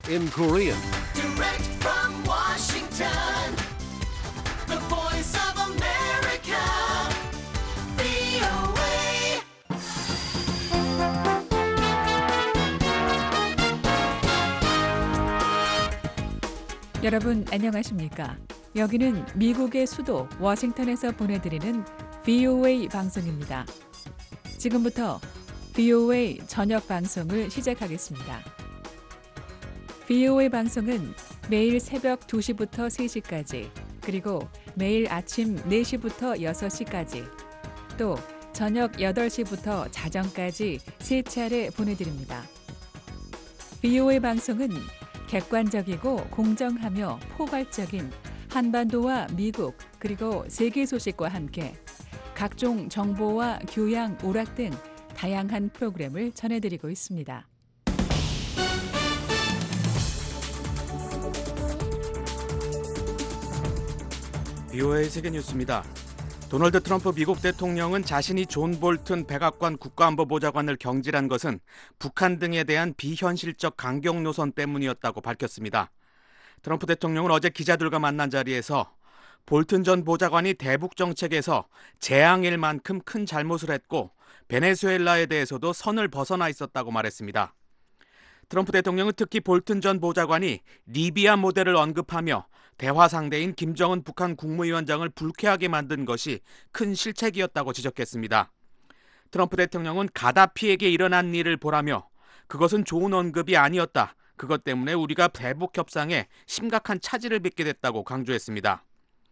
in Korean. Direct from Washington, the voice of America, VOA. 여러분 안녕하십니까? 여기는 미국의 수도 워싱턴에서 보내드리는 VOA 방송입니다. 지금부터 VOA 저녁 방송을 시작하겠습니다. VOA 방송은 매일 새벽 2시부터 3시까지, 그리고 매일 아침 4시부터 6시까지, 또 저녁 8시부터 자정까지 3차례 보내드립니다. VOA 방송은 객관적이고 공정하며 포괄적인 한반도와 미국 그리고 세계 소식과 함께 각종 정보와 교양, 오락 등 다양한 프로그램을 전해드리고 있습니다. VOA 세계뉴스입니다. 도널드 트럼프 미국 대통령은 자신이 존 볼튼 백악관 국가안보보좌관을 경질한 것은 북한 등에 대한 비현실적 강경 노선 때문이었다고 밝혔습니다. 트럼프 대통령은 어제 기자들과 만난 자리에서 볼튼 전 보좌관이 대북 정책에서 재앙일 만큼 큰 잘못을 했고 베네수엘라에 대해서도 선을 벗어나 있었다고 말했습니다. 트럼프 대통령은 특히 볼튼 전 보좌관이 리비아 모델을 언급하며 대화 상대인 김정은 북한 국무위원장을 불쾌하게 만든 것이 큰 실책이었다고 지적했습니다. 트럼프 대통령은 가다피에게 일어난 일을 보라며 그것은 좋은 언급이 아니었다. 그것 때문에 우리가 대북 협상에 심각한 차질을 빚게 됐다고 강조했습니다.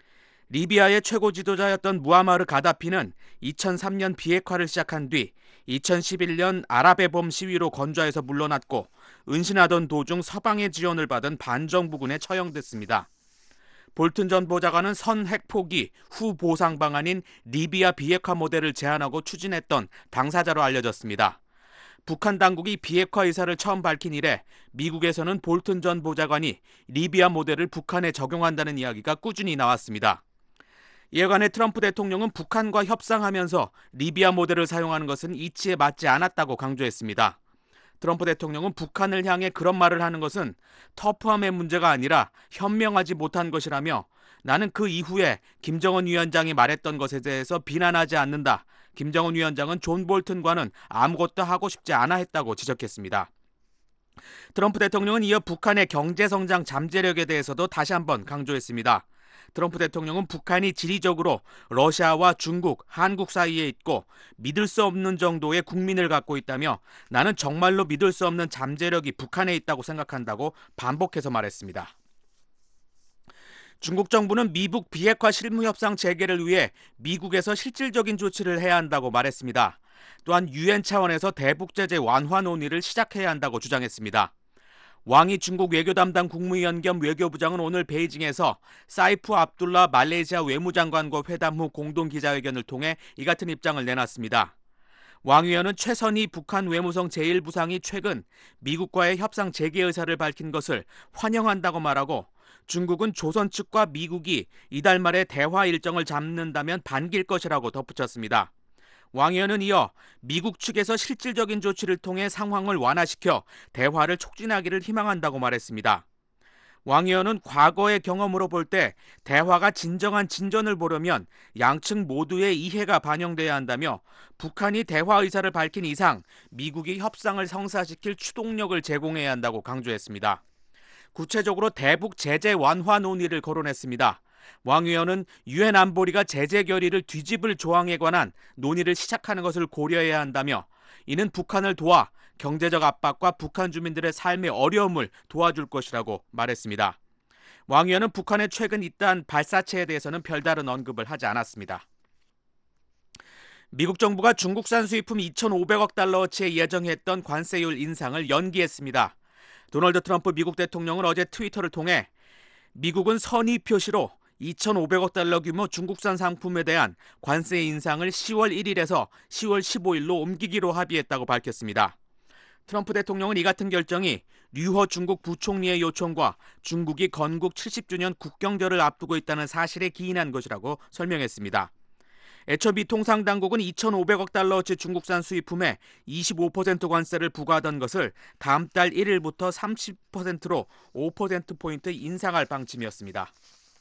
리비아의 최고 지도자였던 무아마르 가다피는 2003년 비핵화를 시작한 뒤 2011년 아랍의 봄 시위로 건좌에서 물러났고 은신하던 도중 서방의 지원을 받은 반정부군에 처형됐습니다. 볼튼 전 보좌관은 선 핵포기 후 보상 방안인 리비아 비핵화 모델을 제안하고 추진했던 당사자로 알려졌습니다. 북한 당국이 비핵화 의사를 처음 밝힌 이래 미국에서는 볼튼 전 보좌관이 리비아 모델을 북한에 적용한다는 이야기가 꾸준히 나왔습니다. 이에 관해 트럼프 대통령은 북한과 협상하면서 리비아 모델을 사용하는 것은 이치에 맞지 않았다고 강조했습니다. 트럼프 대통령은 북한을 향해 그런 말을 하는 것은 터프함의 문제가 아니라 현명하지 못한 것이라며 나는 그 이후에 김정은 위원장이 말했던 것에 대해서 비난하지 않는다. 김정은 위원장은 존 볼튼과는 아무것도 하고 싶지 않아 했다고 지적했습니다. 트럼프 대통령은 이어 북한의 경제성장 잠재력에 대해서도 다시 한번 강조했습니다. 트럼프 대통령은 북한이 지리적으로 러시아와 중국, 한국 사이에 있고 믿을 수 없는 정도의 국민을 갖고 있다며 나는 정말로 믿을 수 없는 잠재력이 북한에 있다고 생각한다고 반복해서 말했습니다. 중국 정부는 미북 비핵화 실무협상 재개를 위해 미국에서 실질적인 조치를 해야 한다고 말했습니다. 또한 유엔 차원에서 대북 제재 완화 논의를 시작해야 한다고 주장했습니다. 왕이 중국 외교 담당 국무위원 겸 외교부장은 오늘 베이징에서 사이프 압둘라 말레이시아 외무장관과 회담 후 공동 기자회견을 통해 이 같은 입장을 내놨습니다. 왕 위원은 최선희 북한 외무성 제1부상이 최근 미국과의 협상 재개 의사를 밝힌 것을 환영한다고 말하고 중국은 조선 측과 미국이 이달 말에 대화 일정을 잡는다면 반길 것이라고 덧붙였습니다. 왕 의원은 이어 미국 측에서 실질적인 조치를 통해 상황을 완화시켜 대화를 촉진하기를 희망한다고 말했습니다. 왕 의원은 과거의 경험으로 볼 때 대화가 진정한 진전을 보려면 양측 모두의 이해가 반영돼야 한다며 북한이 대화 의사를 밝힌 이상 미국이 협상을 성사시킬 추동력을 제공해야 한다고 강조했습니다. 구체적으로 대북 제재 완화 논의를 거론했습니다. 왕 의원은 유엔 안보리가 제재 결의를 뒤집을 조항에 관한 논의를 시작하는 것을 고려해야 한다며 이는 북한을 도와 경제적 압박과 북한 주민들의 삶의 어려움을 도와줄 것이라고 말했습니다. 왕 의원은 북한의 최근 잇따른 발사체에 대해서는 별다른 언급을 하지 않았습니다. 미국 정부가 중국산 수입품 2,500억 달러어치에 예정했던 관세율 인상을 연기했습니다. 도널드 트럼프 미국 대통령은 어제 트위터를 통해 미국은 선의 표시로 2,500억 달러 규모 중국산 상품에 대한 관세 인상을 10월 1일에서 10월 15일로 옮기기로 합의했다고 밝혔습니다. 트럼프 대통령은 이 같은 결정이 류허 중국 부총리의 요청과 중국이 건국 70주년 국경절을 앞두고 있다는 사실에 기인한 것이라고 설명했습니다. 애초 미 통상당국은 2,500억 달러어치 중국산 수입품에 25% 관세를 부과하던 것을 다음 달 1일부터 30%로 5%포인트 인상할 방침이었습니다.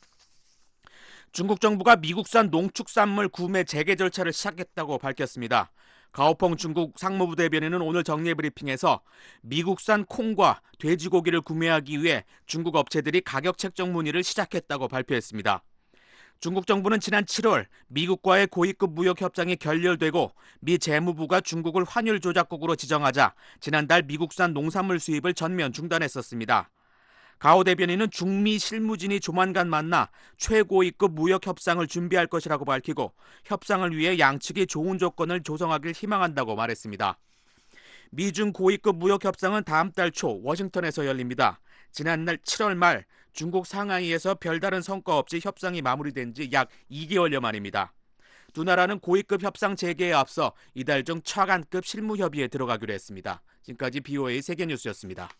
중국 정부가 미국산 농축산물 구매 재개 절차를 시작했다고 밝혔습니다. 가오펑 중국 상무부 대변인은 오늘 정례 브리핑에서 미국산 콩과 돼지고기를 구매하기 위해 중국 업체들이 가격 책정 문의를 시작했다고 발표했습니다. 중국 정부는 지난 7월 미국과의 고위급 무역 협상이 결렬되고 미 재무부가 중국을 환율 조작국으로 지정하자 지난달 미국산 농산물 수입을 전면 중단했었습니다. 가오 대변인은 중미 실무진이 조만간 만나 최고위급 무역 협상을 준비할 것이라고 밝히고 협상을 위해 양측이 좋은 조건을 조성하길 희망한다고 말했습니다. 미중 고위급 무역 협상은 다음 달 초 워싱턴에서 열립니다. 지난날 7월 말 중국 상하이에서 별다른 성과 없이 협상이 마무리된 지 약 2개월여 만입니다. 두 나라는 고위급 협상 재개에 앞서 이달 중 차관급 실무 협의에 들어가기로 했습니다. 지금까지 BOA 세계뉴스였습니다.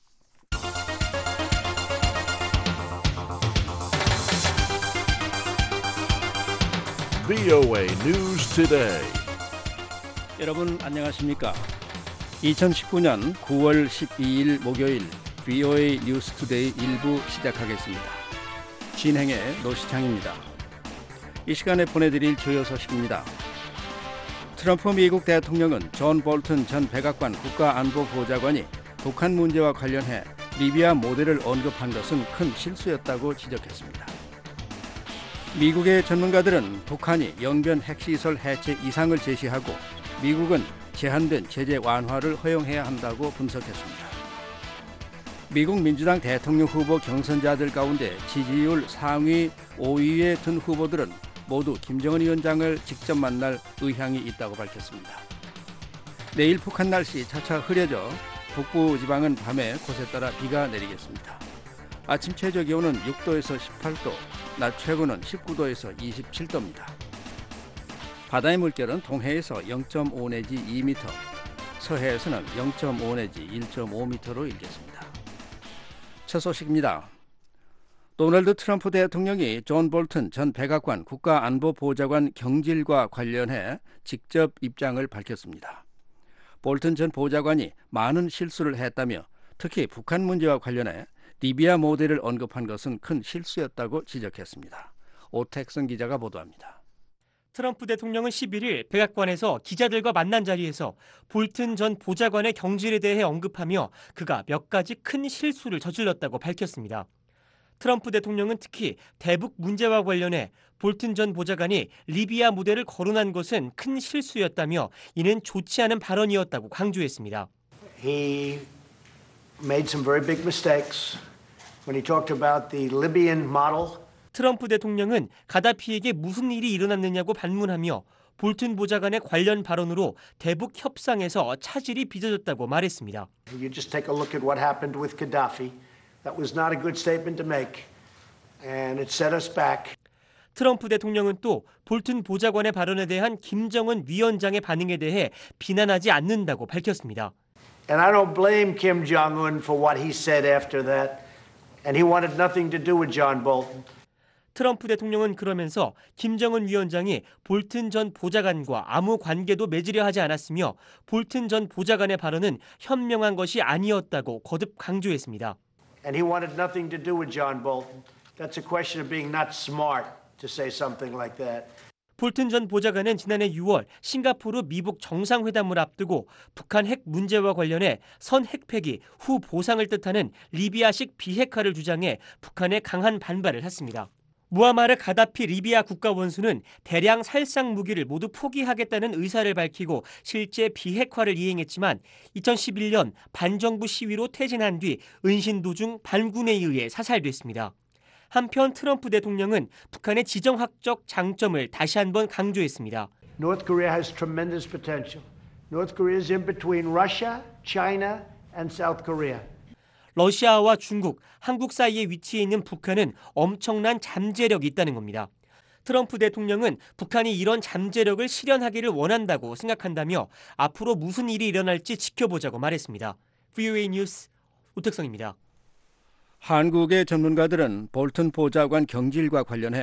BOA News Today. 여러분 안녕하십니까? 2019년 9월 12일 목요일 BOA 뉴스 투데이 1부 시작하겠습니다. 진행의 노시창입니다. 이 시간에 보내드릴 주요 소식입니다. 트럼프 미국 대통령은 존 볼튼 전 백악관 국가안보보좌관이 북한 문제와 관련해 리비아 모델을 언급한 것은 큰 실수였다고 지적했습니다. 미국의 전문가들은 북한이 영변 핵시설 해체 이상을 제시하고 미국은 제한된 제재 완화를 허용해야 한다고 분석했습니다. 미국 민주당 대통령 후보 경선자들 가운데 지지율 상위 5위에 든 후보들은 모두 김정은 위원장을 직접 만날 의향이 있다고 밝혔습니다. 내일 북한 날씨 차차 흐려져 북부 지방은 밤에 곳에 따라 비가 내리겠습니다. 아침 최저 기온은 6도에서 18도, 낮 최고는 19도에서 27도입니다. 바다의 물결은 동해에서 0.5 내지 2m, 서해에서는 0.5 내지 1.5m로 일겠습니다. 첫 소식입니다. 도널드 트럼프 대통령이 존 볼튼 전 백악관 국가안보보좌관 경질과 관련해 직접 입장을 밝혔습니다. 볼튼 전 보좌관이 많은 실수를 했다며 특히 북한 문제와 관련해 리비아 모델을 언급한 것은 큰 실수였다고 지적했습니다. 오택선 기자가 보도합니다. 트럼프 대통령은 11일 백악관에서 기자들과 만난 자리에서 볼튼 전 보좌관의 경질에 대해 언급하며 그가 몇 가지 큰 실수를 저질렀다고 밝혔습니다. 트럼프 대통령은 특히 대북 문제와 관련해 볼튼 전 보좌관이 리비아 모델을 거론한 것은 큰 실수였다며 이는 좋지 않은 발언이었다고 강조했습니다. He made some very big mistakes when he talked about the Libyan model. 트럼프 대통령은 가다피에게 무슨 일이 일어났느냐고 반문하며 볼튼 보좌관의 관련 발언으로 대북 협상에서 차질이 빚어졌다고 말했습니다. You just take a look at what happened with Gaddafi. That was not a good statement to make, and it set us back. 트럼프 대통령은 또 볼튼 보좌관의 발언에 대한 김정은 위원장의 반응에 대해 비난하지 않는다고 밝혔습니다. And I don't blame Kim Jong-un for what he said after that, and he wanted nothing to do with John Bolton. 트럼프 대통령은 그러면서 김정은 위원장이 볼튼 전 보좌관과 아무 관계도 맺으려 하지 않았으며 볼튼 전 보좌관의 발언은 현명한 것이 아니었다고 거듭 강조했습니다. And he wanted nothing to do with John Bolton. That's a question of being not smart to say something like that. 볼튼 전 보좌관은 지난해 6월 싱가포르 미북 정상회담을 앞두고 북한 핵 문제와 관련해 선 핵폐기 후 보상을 뜻하는 리비아식 비핵화를 주장해 북한에 강한 반발을 했습니다. 무아마르 가다피 리비아 국가원수는 대량 살상 무기를 모두 포기하겠다는 의사를 밝히고 실제 비핵화를 이행했지만 2011년 반정부 시위로 퇴진한 뒤 은신 도중 반군에 의해 사살됐습니다. 한편 트럼프 대통령은 북한의 지정학적 장점을 다시 한번 강조했습니다. North Korea has tremendous potential. North Korea is in between Russia, China, and South Korea. 러시아와 중국, 한국 사이에 위치해 있는 북한은 엄청난 잠재력이 있다는 겁니다. 트럼프 대통령은 북한이 이런 잠재력을 실현하기를 원한다고 생각한다며 앞으로 무슨 일이 일어날지 지켜보자고 말했습니다. VOA 뉴스 오택성입니다. 한국의 전문가들은 볼튼 보좌관 경질과 관련해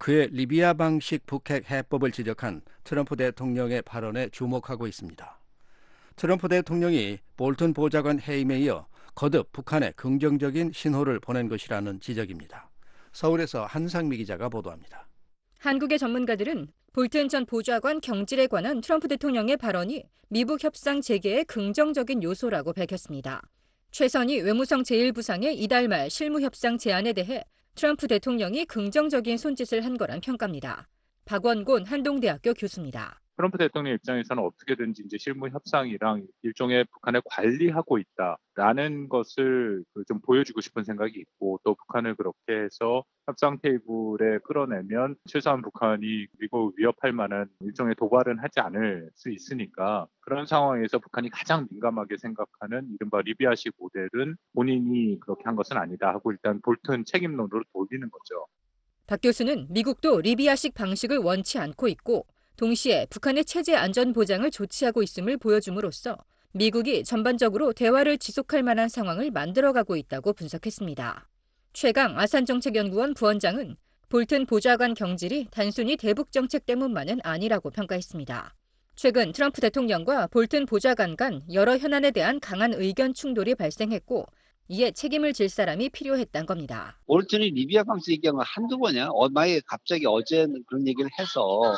그의 리비아 방식 북핵 해법을 지적한 트럼프 대통령의 발언에 주목하고 있습니다. 트럼프 대통령이 볼튼 보좌관 해임에 이어 거듭 북한에 긍정적인 신호를 보낸 것이라는 지적입니다. 서울에서 한상미 기자가 보도합니다. 한국의 전문가들은 볼튼 전 보좌관 경질에 관한 트럼프 대통령의 발언이 미북 협상 재개의 긍정적인 요소라고 밝혔습니다. 최선희 외무성 제1부상의 이달 말 실무협상 제안에 대해 트럼프 대통령이 긍정적인 손짓을 한 거란 평가입니다. 박원곤 한동대학교 교수입니다. 트럼프 대통령 입장에서는 어떻게든지 이제 실무 협상이랑 일종의 북한을 관리하고 있다라는 것을 좀 보여주고 싶은 생각이 있고, 또 북한을 그렇게 해서 협상 테이블에 끌어내면 최소한 북한이 미국을 위협할 만한 일종의 도발은 하지 않을 수 있으니까, 그런 상황에서 북한이 가장 민감하게 생각하는 이른바 리비아식 모델은 본인이 그렇게 한 것은 아니다 하고 일단 볼튼 책임론으로 돌리는 거죠. 박 교수는 미국도 리비아식 방식을 원치 않고 있고, 동시에 북한의 체제 안전 보장을 조치하고 있음을 보여줌으로써 미국이 전반적으로 대화를 지속할 만한 상황을 만들어가고 있다고 분석했습니다. 최강 아산정책연구원 부원장은 볼튼 보좌관 경질이 단순히 대북 정책 때문만은 아니라고 평가했습니다. 최근 트럼프 대통령과 볼튼 보좌관 간 여러 현안에 대한 강한 의견 충돌이 발생했고, 이에 책임을 질 사람이 필요했던 겁니다. 볼튼이 리비아 방식 얘기한 건 한두 번이야. 만약에 갑자기 어제 그런 얘기를 해서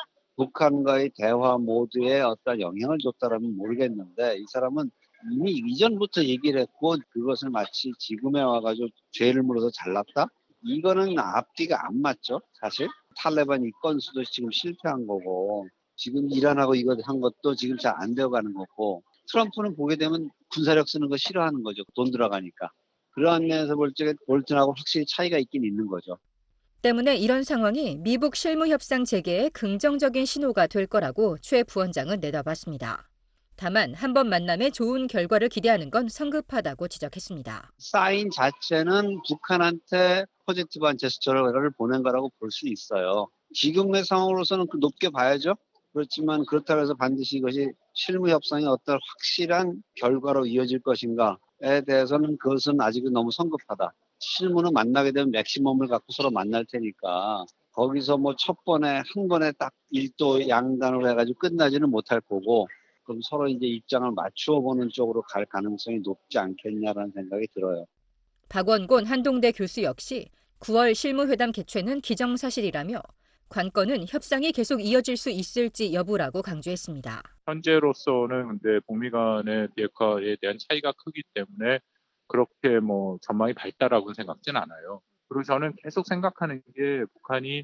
북한과의 대화 모드에 어떤 영향을 줬다라면 모르겠는데, 이 사람은 이미 이전부터 얘기를 했고 그것을 마치 지금에 와가지고 죄를 물어서 잘났다? 이거는 앞뒤가 안 맞죠, 사실. 탈레반 이 건수도 지금 실패한 거고, 지금 이란하고 이거 한 것도 지금 잘 안 되어가는 거고, 트럼프는 보게 되면 군사력 쓰는 거 싫어하는 거죠. 돈 들어가니까. 그러한 면에서 볼 때 볼튼하고 확실히 차이가 있긴 있는 거죠. 때문에 이런 상황이 미북 실무협상 재개에 긍정적인 신호가 될 거라고 최 부원장은 내다봤습니다. 다만 한 번 만남에 좋은 결과를 기대하는 건 성급하다고 지적했습니다. 사인 자체는 북한한테 포지티브한 제스처를 보낸 거라고 볼 수 있어요. 지금의 상황으로서는 높게 봐야죠. 그렇지만 그렇다고 해서 반드시 이것이 실무협상이 어떤 확실한 결과로 이어질 것인가에 대해서는 그것은 아직은 너무 성급하다. 실무는 만나게 되면 맥시멈을 갖고 서로 만날 테니까 거기서 첫 번에 한 번에 딱 일도 양단으로 해가지고 끝나지는 못할 거고, 그럼 서로 이제 입장을 맞추어 보는 쪽으로 갈 가능성이 높지 않겠냐라는 생각이 들어요. 박원곤 한동대 교수 역시 9월 실무회담 개최는 기정사실이라며 관건은 협상이 계속 이어질 수 있을지 여부라고 강조했습니다. 현재로서는 근데 북미 간의 비핵화에 대한 차이가 크기 때문에 그렇게 전망이 밝다라고는 생각진 않아요. 그리고 저는 계속 생각하는 게 북한이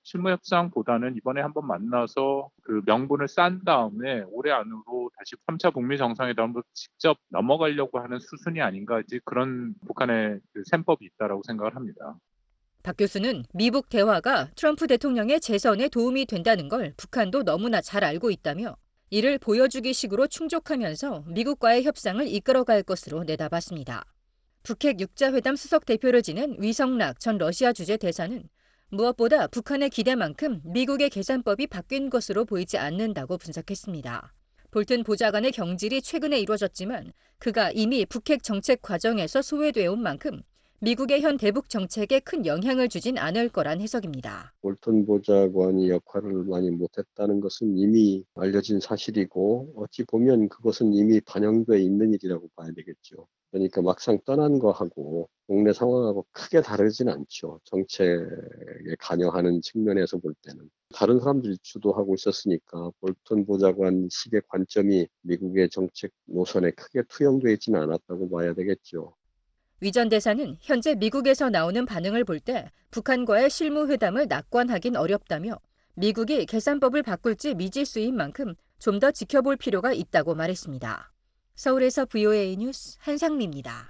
실무협상보다는 이번에 한번 만나서 그 명분을 싼 다음에 올해 안으로 다시 3차 북미 정상회담으로 직접 넘어가려고 하는 수순이 아닌가, 이제 그런 북한의 그 셈법이 있다라고 생각을 합니다. 박 교수는 미북 대화가 트럼프 대통령의 재선에 도움이 된다는 걸 북한도 너무나 잘 알고 있다며 이를 보여주기 식으로 충족하면서 미국과의 협상을 이끌어갈 것으로 내다봤습니다. 북핵 6자회담 수석 대표를 지낸 위성락 전 러시아 주재 대사는 무엇보다 북한의 기대만큼 미국의 계산법이 바뀐 것으로 보이지 않는다고 분석했습니다. 볼튼 보좌관의 경질이 최근에 이루어졌지만 그가 이미 북핵 정책 과정에서 소외되어 온 만큼 미국의 현 대북 정책에 큰 영향을 주진 않을 거란 해석입니다. 볼튼 보좌관이 역할을 많이 못했다는 것은 이미 알려진 사실이고, 어찌 보면 그것은 이미 반영되어 있는 일이라고 봐야 되겠죠. 그러니까 막상 떠난 거하고 국내 상황하고 크게 다르진 않죠. 정책에 관여하는 측면에서 볼 때는. 다른 사람들이 주도하고 있었으니까 볼튼 보좌관식의 관점이 미국의 정책 노선에 크게 투영되어 있지는 않았다고 봐야 되겠죠. 위 전 대사는 현재 미국에서 나오는 반응을 볼 때 북한과의 실무회담을 낙관하긴 어렵다며 미국이 계산법을 바꿀지 미지수인 만큼 좀 더 지켜볼 필요가 있다고 말했습니다. 서울에서 VOA 뉴스 한상미입니다.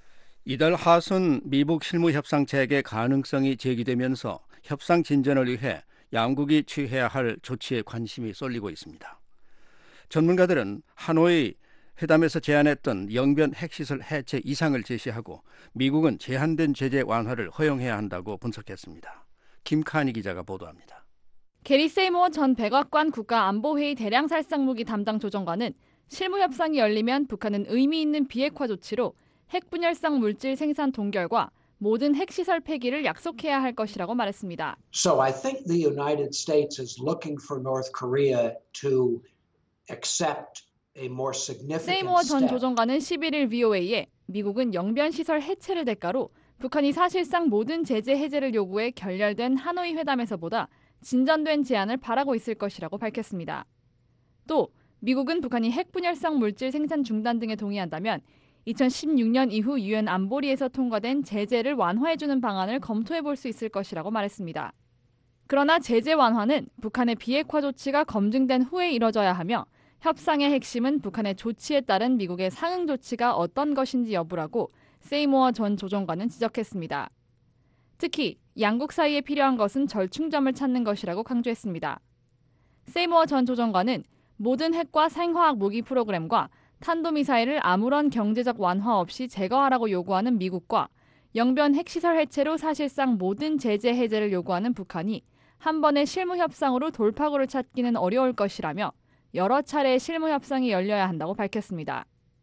이달 하순 미북 실무협상 재개 가능성이 제기되면서 협상 진전을 위해 양국이 취해야 할 조치에 관심이 쏠리고 있습니다. 전문가들은 하노이 회담에서 제안했던 영변 핵시설 해체 이상을 제시하고 미국은 제한된 제재 완화를 허용해야 한다고 분석했습니다. 김카니 기자가 보도합니다. 게리 세이모어 전 백악관 국가안보회의 대량살상무기 담당 조정관은 실무협상이 열리면 북한은 의미 있는 비핵화 조치로 핵분열성 물질 생산 동결과 모든 핵시설 폐기를 약속해야 할 것이라고 말했습니다. So I think the United States is looking for North Korea to accept a more significant 세이모어 전 step. 조정관은 11일 VOA에 미국은 영변시설 해체를 대가로 북한이 사실상 모든 제재 해제를 요구해 결렬된 하노이 회담에서보다 진전된 제안을 바라고 있을 것이라고 밝혔습니다. 또 미국은 북한이 핵분열성 물질 생산 중단 등에 동의한다면 2016년 이후 유엔 안보리에서 통과된 제재를 완화해주는 방안을 검토해볼 수 있을 것이라고 말했습니다. 그러나 제재 완화는 북한의 비핵화 조치가 검증된 후에 이뤄져야 하며 협상의 핵심은 북한의 조치에 따른 미국의 상응 조치가 어떤 것인지 여부라고 세이모어 전 조정관은 지적했습니다. 특히 양국 사이에 필요한 것은 절충점을 찾는 것이라고 강조했습니다. 세이모어 전 조정관은 모든 핵과 생화학 무기 프로그램과 탄도미사일을 아무런 경제적 완화 없이 제거하라고 요구하는 미국과 영변 핵시설 해체로 사실상 모든 제재 해제를 요구하는 북한이 한 번의 실무 협상으로 돌파구를 찾기는 어려울 것이라며 여러 차례의 실무 협상이 열려야 한다고 밝혔습니다.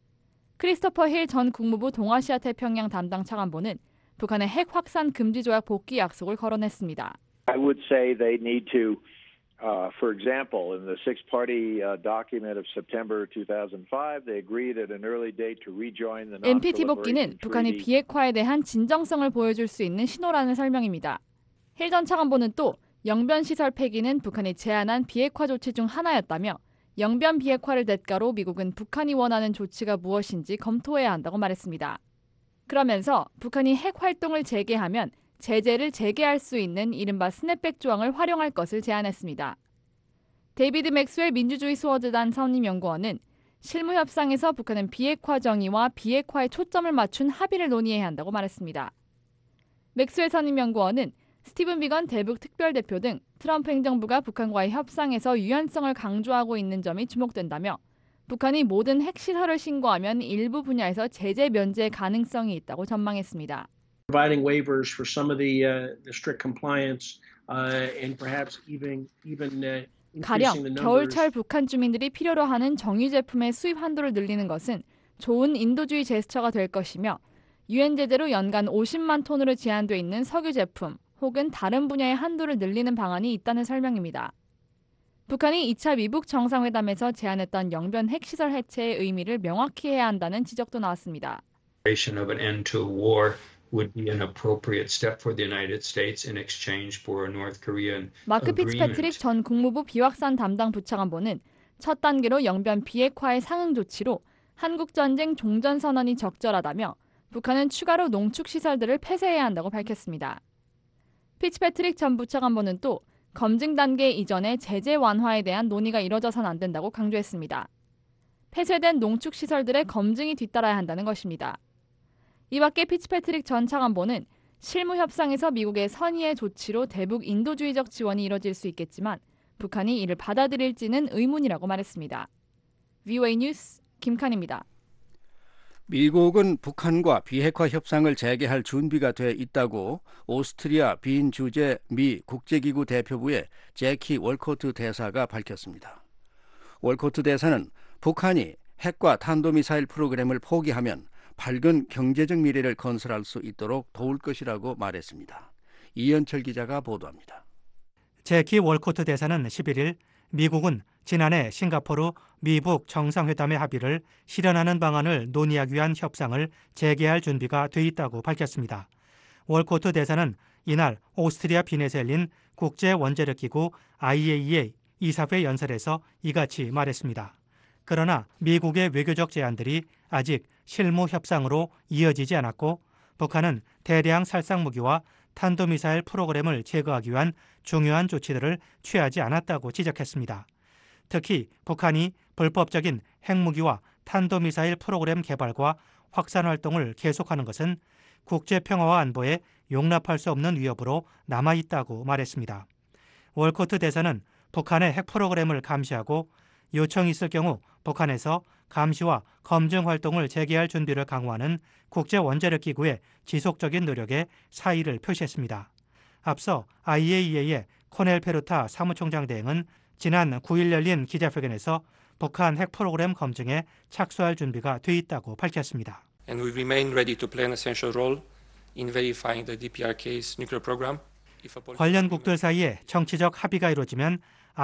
크리스토퍼 힐 전 국무부 동아시아 태평양 담당 차관보는 북한의 핵 확산 금지 조약 복귀 약속을 거론했습니다. I would say they need to for example, in the six-party document of September 2005, they agreed at an early date to rejoin the NPT 복귀는 Non-Proliferation 북한이 Treaty. 비핵화에 대한 진정성을 보여줄 수 있는 신호라는 설명입니다. 힐 전 차관보는 또 영변 시설 폐기는 북한이 제안한 비핵화 조치 중 하나였다며 영변 비핵화를 대가로 미국은 북한이 원하는 조치가 무엇인지 검토해야 한다고 말했습니다. 그러면서 북한이 핵 활동을 재개하면 제재를 재개할 수 있는 이른바 스냅백 조항을 활용할 것을 제안했습니다. 데이비드 맥스웰 민주주의 수호재단 선임연구원은 실무 협상에서 북한은 비핵화 정의와 비핵화에 초점을 맞춘 합의를 논의해야 한다고 말했습니다. 맥스웰 선임연구원은 스티븐 비건 대북 특별대표 등 트럼프 행정부가 북한과의 협상에서 유연성을 강조하고 있는 점이 주목된다며 북한이 모든 핵시설을 신고하면 일부 분야에서 제재 면제 가능성이 있다고 전망했습니다. Providing waivers for some of the strict compliance and perhaps even 가령 increasing the 겨울철 numbers. 북한 주민들이 필요로 하는 정유 제품의 수입 한도를 늘리는 것은 좋은 인도주의 제스처가 될 것이며 유엔 제재로 연간 50만 톤으로 제한돼 있는 석유 제품 혹은 다른 분야의 한도를 늘리는 방안이 있다는 설명입니다. 북한이 2차 미북 정상회담에서 제안했던 영변 핵시설 해체의 의미를 명확히 해야 한다는 지적도 나왔습니다. Of an end to war would be an appropriate step for the United States in exchange for a North Korean 마크 agreement. 피츠패트릭 전 국무부 비확산 담당 부차관보는 첫 단계로 영변 비핵화의 상응 조치로 한국전쟁 종전선언이 적절하다며 북한은 추가로 농축시설들을 폐쇄해야 한다고 밝혔습니다. 피츠패트릭 전 부차관보는 또 검증 단계 이전에 제재 완화에 대한 논의가 이뤄져선 안 된다고 강조했습니다. 폐쇄된 농축시설들의 검증이 뒤따라야 한다는 것입니다. 이 밖에 피츠패트릭 전 차관보는 실무 협상에서 미국의 선의의 조치로 대북 인도주의적 지원이 이뤄질 수 있겠지만 북한이 이를 받아들일지는 의문이라고 말했습니다. VOA 뉴스 김칸입니다. 미국은 북한과 비핵화 협상을 재개할 준비가 돼 있다고 오스트리아 빈 주재 미 국제기구 대표부의 제키 월코트 대사가 밝혔습니다. 월코트 대사는 북한이 핵과 탄도미사일 프로그램을 포기하면 밝은 경제적 미래를 건설할 수 있도록 도울 것이라고 말했습니다. 이현철 기자가 보도합니다. 제키 월코트 대사는 11일 미국은 지난해 싱가포르 미북 정상회담의 합의를 실현하는 방안을 논의하기 위한 협상을 재개할 준비가 돼 있다고 밝혔습니다. 월코트 대사는 이날 오스트리아 빈에서 열린 국제원자력기구 IAEA 이사회 연설에서 이같이 말했습니다. 그러나 미국의 외교적 제안들이 아직 실무 협상으로 이어지지 않았고 북한은 대량 살상 무기와 탄도미사일 프로그램을 제거하기 위한 중요한 조치들을 취하지 않았다고 지적했습니다. 특히 북한이 불법적인 핵무기와 탄도미사일 프로그램 개발과 확산 활동을 계속하는 것은 국제평화와 안보에 용납할 수 없는 위협으로 남아있다고 말했습니다. 월코트 대사는 북한의 핵 프로그램을 감시하고 요청이 있을 경우 북한에서 감시와 검증 활동을 재개할 준비를 강화하는 국제원자력기구의 지속적인 노력에 사의를 표시했습니다. 앞서 IAEA의 코넬 페루타 사무총장 대행은 지난 9일 열린 기자회견에서 북한 핵 프로그램 검증에 착수할 준비가 돼 있다고 밝혔습니다. And we remain ready to play an essential role in verifying the DPRK's nuclear program. 관련국들 사이에 정치적 합의가 이루어지면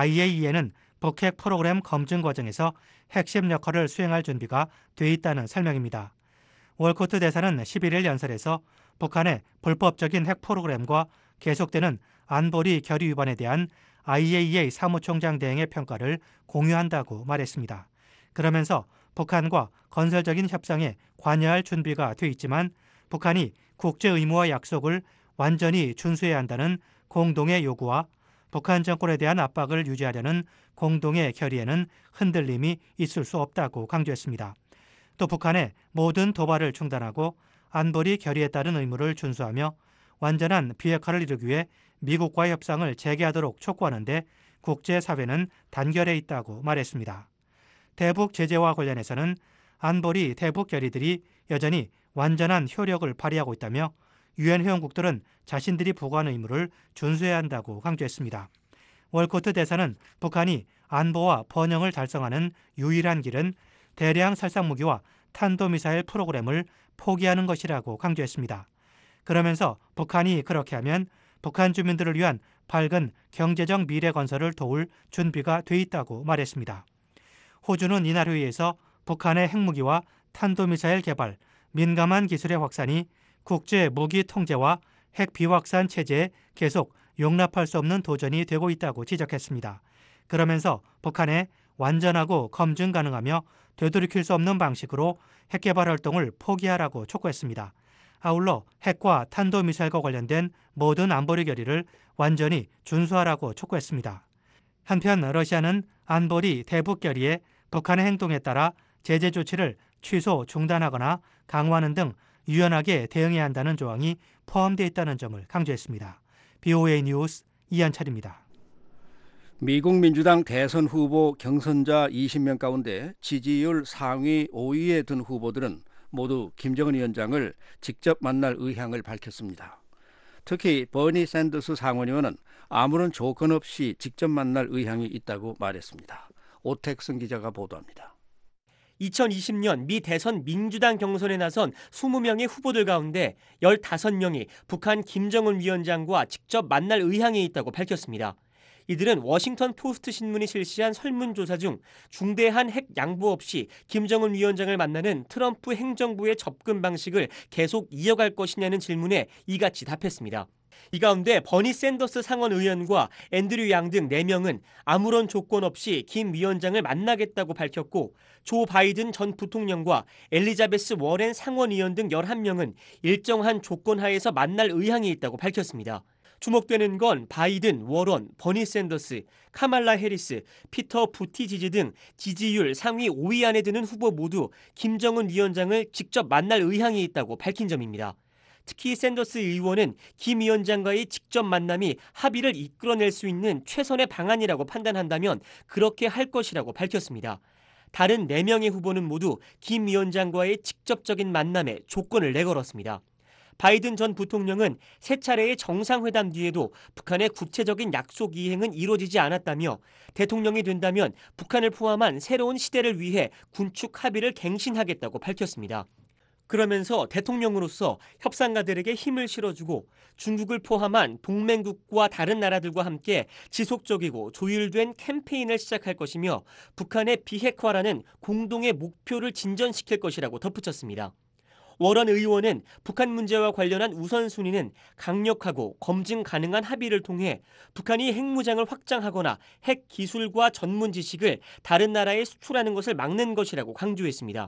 IAEA는 북핵 프로그램 검증 과정에서 핵심 역할을 수행할 준비가 돼 있다는 설명입니다. 월코트 대사는 11일 연설에서 북한의 불법적인 핵 프로그램과 계속되는 안보리 결의 위반에 대한 IAEA 사무총장 대행의 평가를 공유한다고 말했습니다. 그러면서 북한과 건설적인 협상에 관여할 준비가 돼 있지만 북한이 국제 의무와 약속을 완전히 준수해야 한다는 공동의 요구와 북한 정권에 대한 압박을 유지하려는 공동의 결의에는 흔들림이 있을 수 없다고 강조했습니다. 또 북한의 모든 도발을 중단하고 안보리 결의에 따른 의무를 준수하며 완전한 비핵화를 이루기 위해 미국과의 협상을 재개하도록 촉구하는데 국제사회는 단결해 있다고 말했습니다. 대북 제재와 관련해서는 안보리 대북 결의들이 여전히 완전한 효력을 발휘하고 있다며 유엔 회원국들은 자신들이 부과한 의무를 준수해야 한다고 강조했습니다. 월코트 대사는 북한이 안보와 번영을 달성하는 유일한 길은 대량 살상 무기와 탄도미사일 프로그램을 포기하는 것이라고 강조했습니다. 그러면서 북한이 그렇게 하면 북한 주민들을 위한 밝은 경제적 미래 건설을 도울 준비가 돼 있다고 말했습니다. 호주는 이날 회의에서 북한의 핵무기와 탄도미사일 개발, 민감한 기술의 확산이 국제 무기 통제와 핵 비확산 체제에 계속 용납할 수 없는 도전이 되고 있다고 지적했습니다. 그러면서 북한의 완전하고 검증 가능하며 되돌이킬 수 없는 방식으로 핵 개발 활동을 포기하라고 촉구했습니다. 아울러 핵과 탄도미사일과 관련된 모든 안보리 결의를 완전히 준수하라고 촉구했습니다. 한편 러시아는 안보리 대북 결의에 북한의 행동에 따라 제재 조치를 취소, 중단하거나 강화하는 등 유연하게 대응해야 한다는 조항이 포함되어 있다는 점을 강조했습니다. BOA 뉴스 이한철입니다. 미국 민주당 대선 후보 경선자 20명 가운데 지지율 상위 5위에 든 후보들은 모두 김정은 위원장을 직접 만날 의향을 밝혔습니다. 특히 버니 샌더스 상원의원은 아무런 조건 없이 직접 만날 의향이 있다고 말했습니다. 오택승 기자가 보도합니다. 2020년 미 대선 민주당 경선에 나선 20명의 후보들 가운데 15명이 북한 김정은 위원장과 직접 만날 의향이 있다고 밝혔습니다. 이들은 워싱턴 포스트 신문이 실시한 설문조사 중 중대한 핵 양보 없이 김정은 위원장을 만나는 트럼프 행정부의 접근 방식을 계속 이어갈 것이냐는 질문에 이같이 답했습니다. 이 가운데 버니 샌더스 상원 의원과 앤드류 양 등 4명은 아무런 조건 없이 김 위원장을 만나겠다고 밝혔고 조 바이든 전 부통령과 엘리자베스 워렌 상원 의원 등 11명은 일정한 조건 하에서 만날 의향이 있다고 밝혔습니다. 주목되는 건 바이든, 워런, 버니 샌더스, 카말라 해리스, 피터 부티지지 등 지지율 상위 5위 안에 드는 후보 모두 김정은 위원장을 직접 만날 의향이 있다고 밝힌 점입니다. 특히 샌더스 의원은 김 위원장과의 직접 만남이 합의를 이끌어낼 수 있는 최선의 방안이라고 판단한다면 그렇게 할 것이라고 밝혔습니다. 다른 4명의 후보는 모두 김 위원장과의 직접적인 만남에 조건을 내걸었습니다. 바이든 전 부통령은 3차례의 정상회담 뒤에도 북한의 구체적인 약속 이행은 이루어지지 않았다며 대통령이 된다면 북한을 포함한 새로운 시대를 위해 군축 합의를 갱신하겠다고 밝혔습니다. 그러면서 대통령으로서 협상가들에게 힘을 실어주고 중국을 포함한 동맹국과 다른 나라들과 함께 지속적이고 조율된 캠페인을 시작할 것이며 북한의 비핵화라는 공동의 목표를 진전시킬 것이라고 덧붙였습니다. 워런 의원은 북한 문제와 관련한 우선순위는 강력하고 검증 가능한 합의를 통해 북한이 핵무장을 확장하거나 핵 기술과 전문 지식을 다른 나라에 수출하는 것을 막는 것이라고 강조했습니다.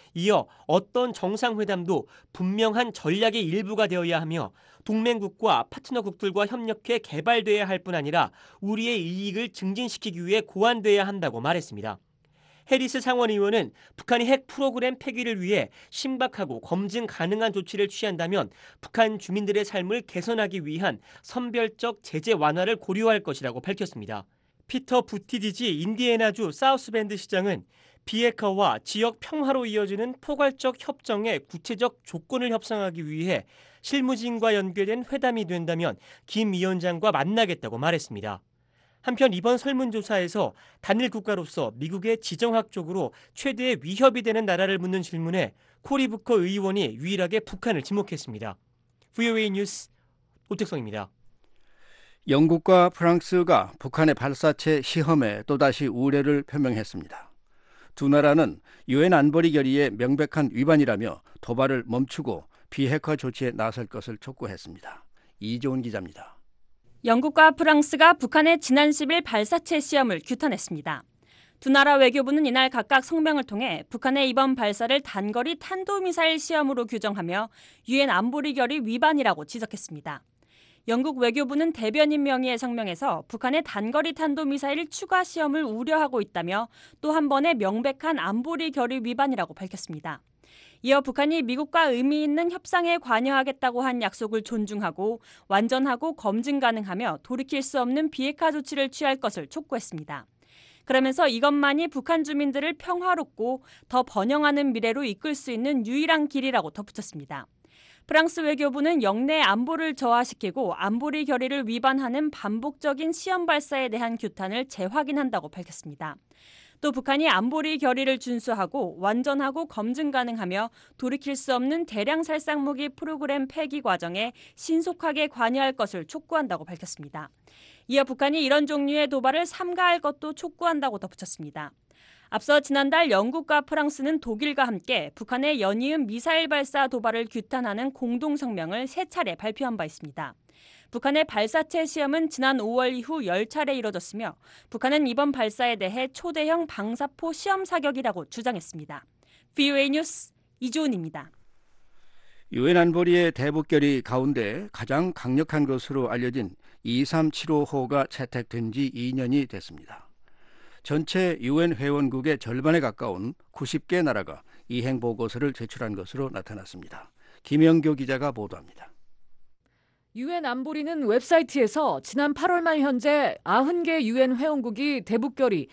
이어 어떤 정상회담도 분명한 전략의 일부가 되어야 하며 동맹국과 파트너국들과 협력해 개발돼야 할 뿐 아니라 우리의 이익을 증진시키기 위해 고안돼야 한다고 말했습니다. 해리스 상원의원은 북한이 핵 프로그램 폐기를 위해 심각하고 검증 가능한 조치를 취한다면 북한 주민들의 삶을 개선하기 위한 선별적 제재 완화를 고려할 것이라고 밝혔습니다. 피터 부티지지 인디애나주 사우스밴드 시장은 비핵화와 지역 평화로 이어지는 포괄적 협정의 구체적 조건을 협상하기 위해 실무진과 연계된 회담이 된다면 김 위원장과 만나겠다고 말했습니다. 한편 이번 설문조사에서 단일 국가로서 미국의 지정학적으로 최대의 위협이 되는 나라를 묻는 질문에 코리 부커 의원이 유일하게 북한을 지목했습니다. VOA 뉴스 오택성입니다. 영국과 프랑스가 북한의 발사체 시험에 또다시 우려를 표명했습니다. 두 나라는 유엔 안보리 결의의 명백한 위반이라며 도발을 멈추고 비핵화 조치에 나설 것을 촉구했습니다. 이조은 기자입니다. 영국과 프랑스가 북한의 지난 10일 발사체 시험을 규탄했습니다. 두 나라 외교부는 이날 각각 성명을 통해 북한의 이번 발사를 단거리 탄도미사일 시험으로 규정하며 유엔 안보리 결의 위반이라고 지적했습니다. 영국 외교부는 대변인 명의의 성명에서 북한의 단거리 탄도미사일 추가 시험을 우려하고 있다며 또 한 번의 명백한 안보리 결의 위반이라고 밝혔습니다. 이어 북한이 미국과 의미 있는 협상에 관여하겠다고 한 약속을 존중하고 완전하고 검증 가능하며 돌이킬 수 없는 비핵화 조치를 취할 것을 촉구했습니다. 그러면서 이것만이 북한 주민들을 평화롭고 더 번영하는 미래로 이끌 수 있는 유일한 길이라고 덧붙였습니다. 프랑스 외교부는 영내 안보를 저하시키고 안보리 결의를 위반하는 반복적인 시험 발사에 대한 규탄을 재확인한다고 밝혔습니다. 또 북한이 안보리 결의를 준수하고 완전하고 검증 가능하며 돌이킬 수 없는 대량 살상 무기 프로그램 폐기 과정에 신속하게 관여할 것을 촉구한다고 밝혔습니다. 이어 북한이 이런 종류의 도발을 삼가할 것도 촉구한다고 덧붙였습니다. 앞서 지난달 영국과 프랑스는 독일과 함께 북한의 연이은 미사일 발사 도발을 규탄하는 공동성명을 3차례 발표한 바 있습니다. 북한의 발사체 시험은 지난 5월 이후 10차례 이뤄졌으며 북한은 이번 발사에 대해 초대형 방사포 시험 사격이라고 주장했습니다. VOA 뉴스 이조은입니다. 유엔 안보리의 대북결의 가운데 가장 강력한 것으로 알려진 2375호가 채택된 지 2년이 됐습니다. 전체 유엔 회원국의 절반에 가까운 90개 나라가 이행 보고서를 제출한 것으로 나타났습니다. 김영교 기자가 보도합니다. 유엔 안보리는 웹사이트에서 지난 8월 말 현재 90개 유엔 회원국이 대북결의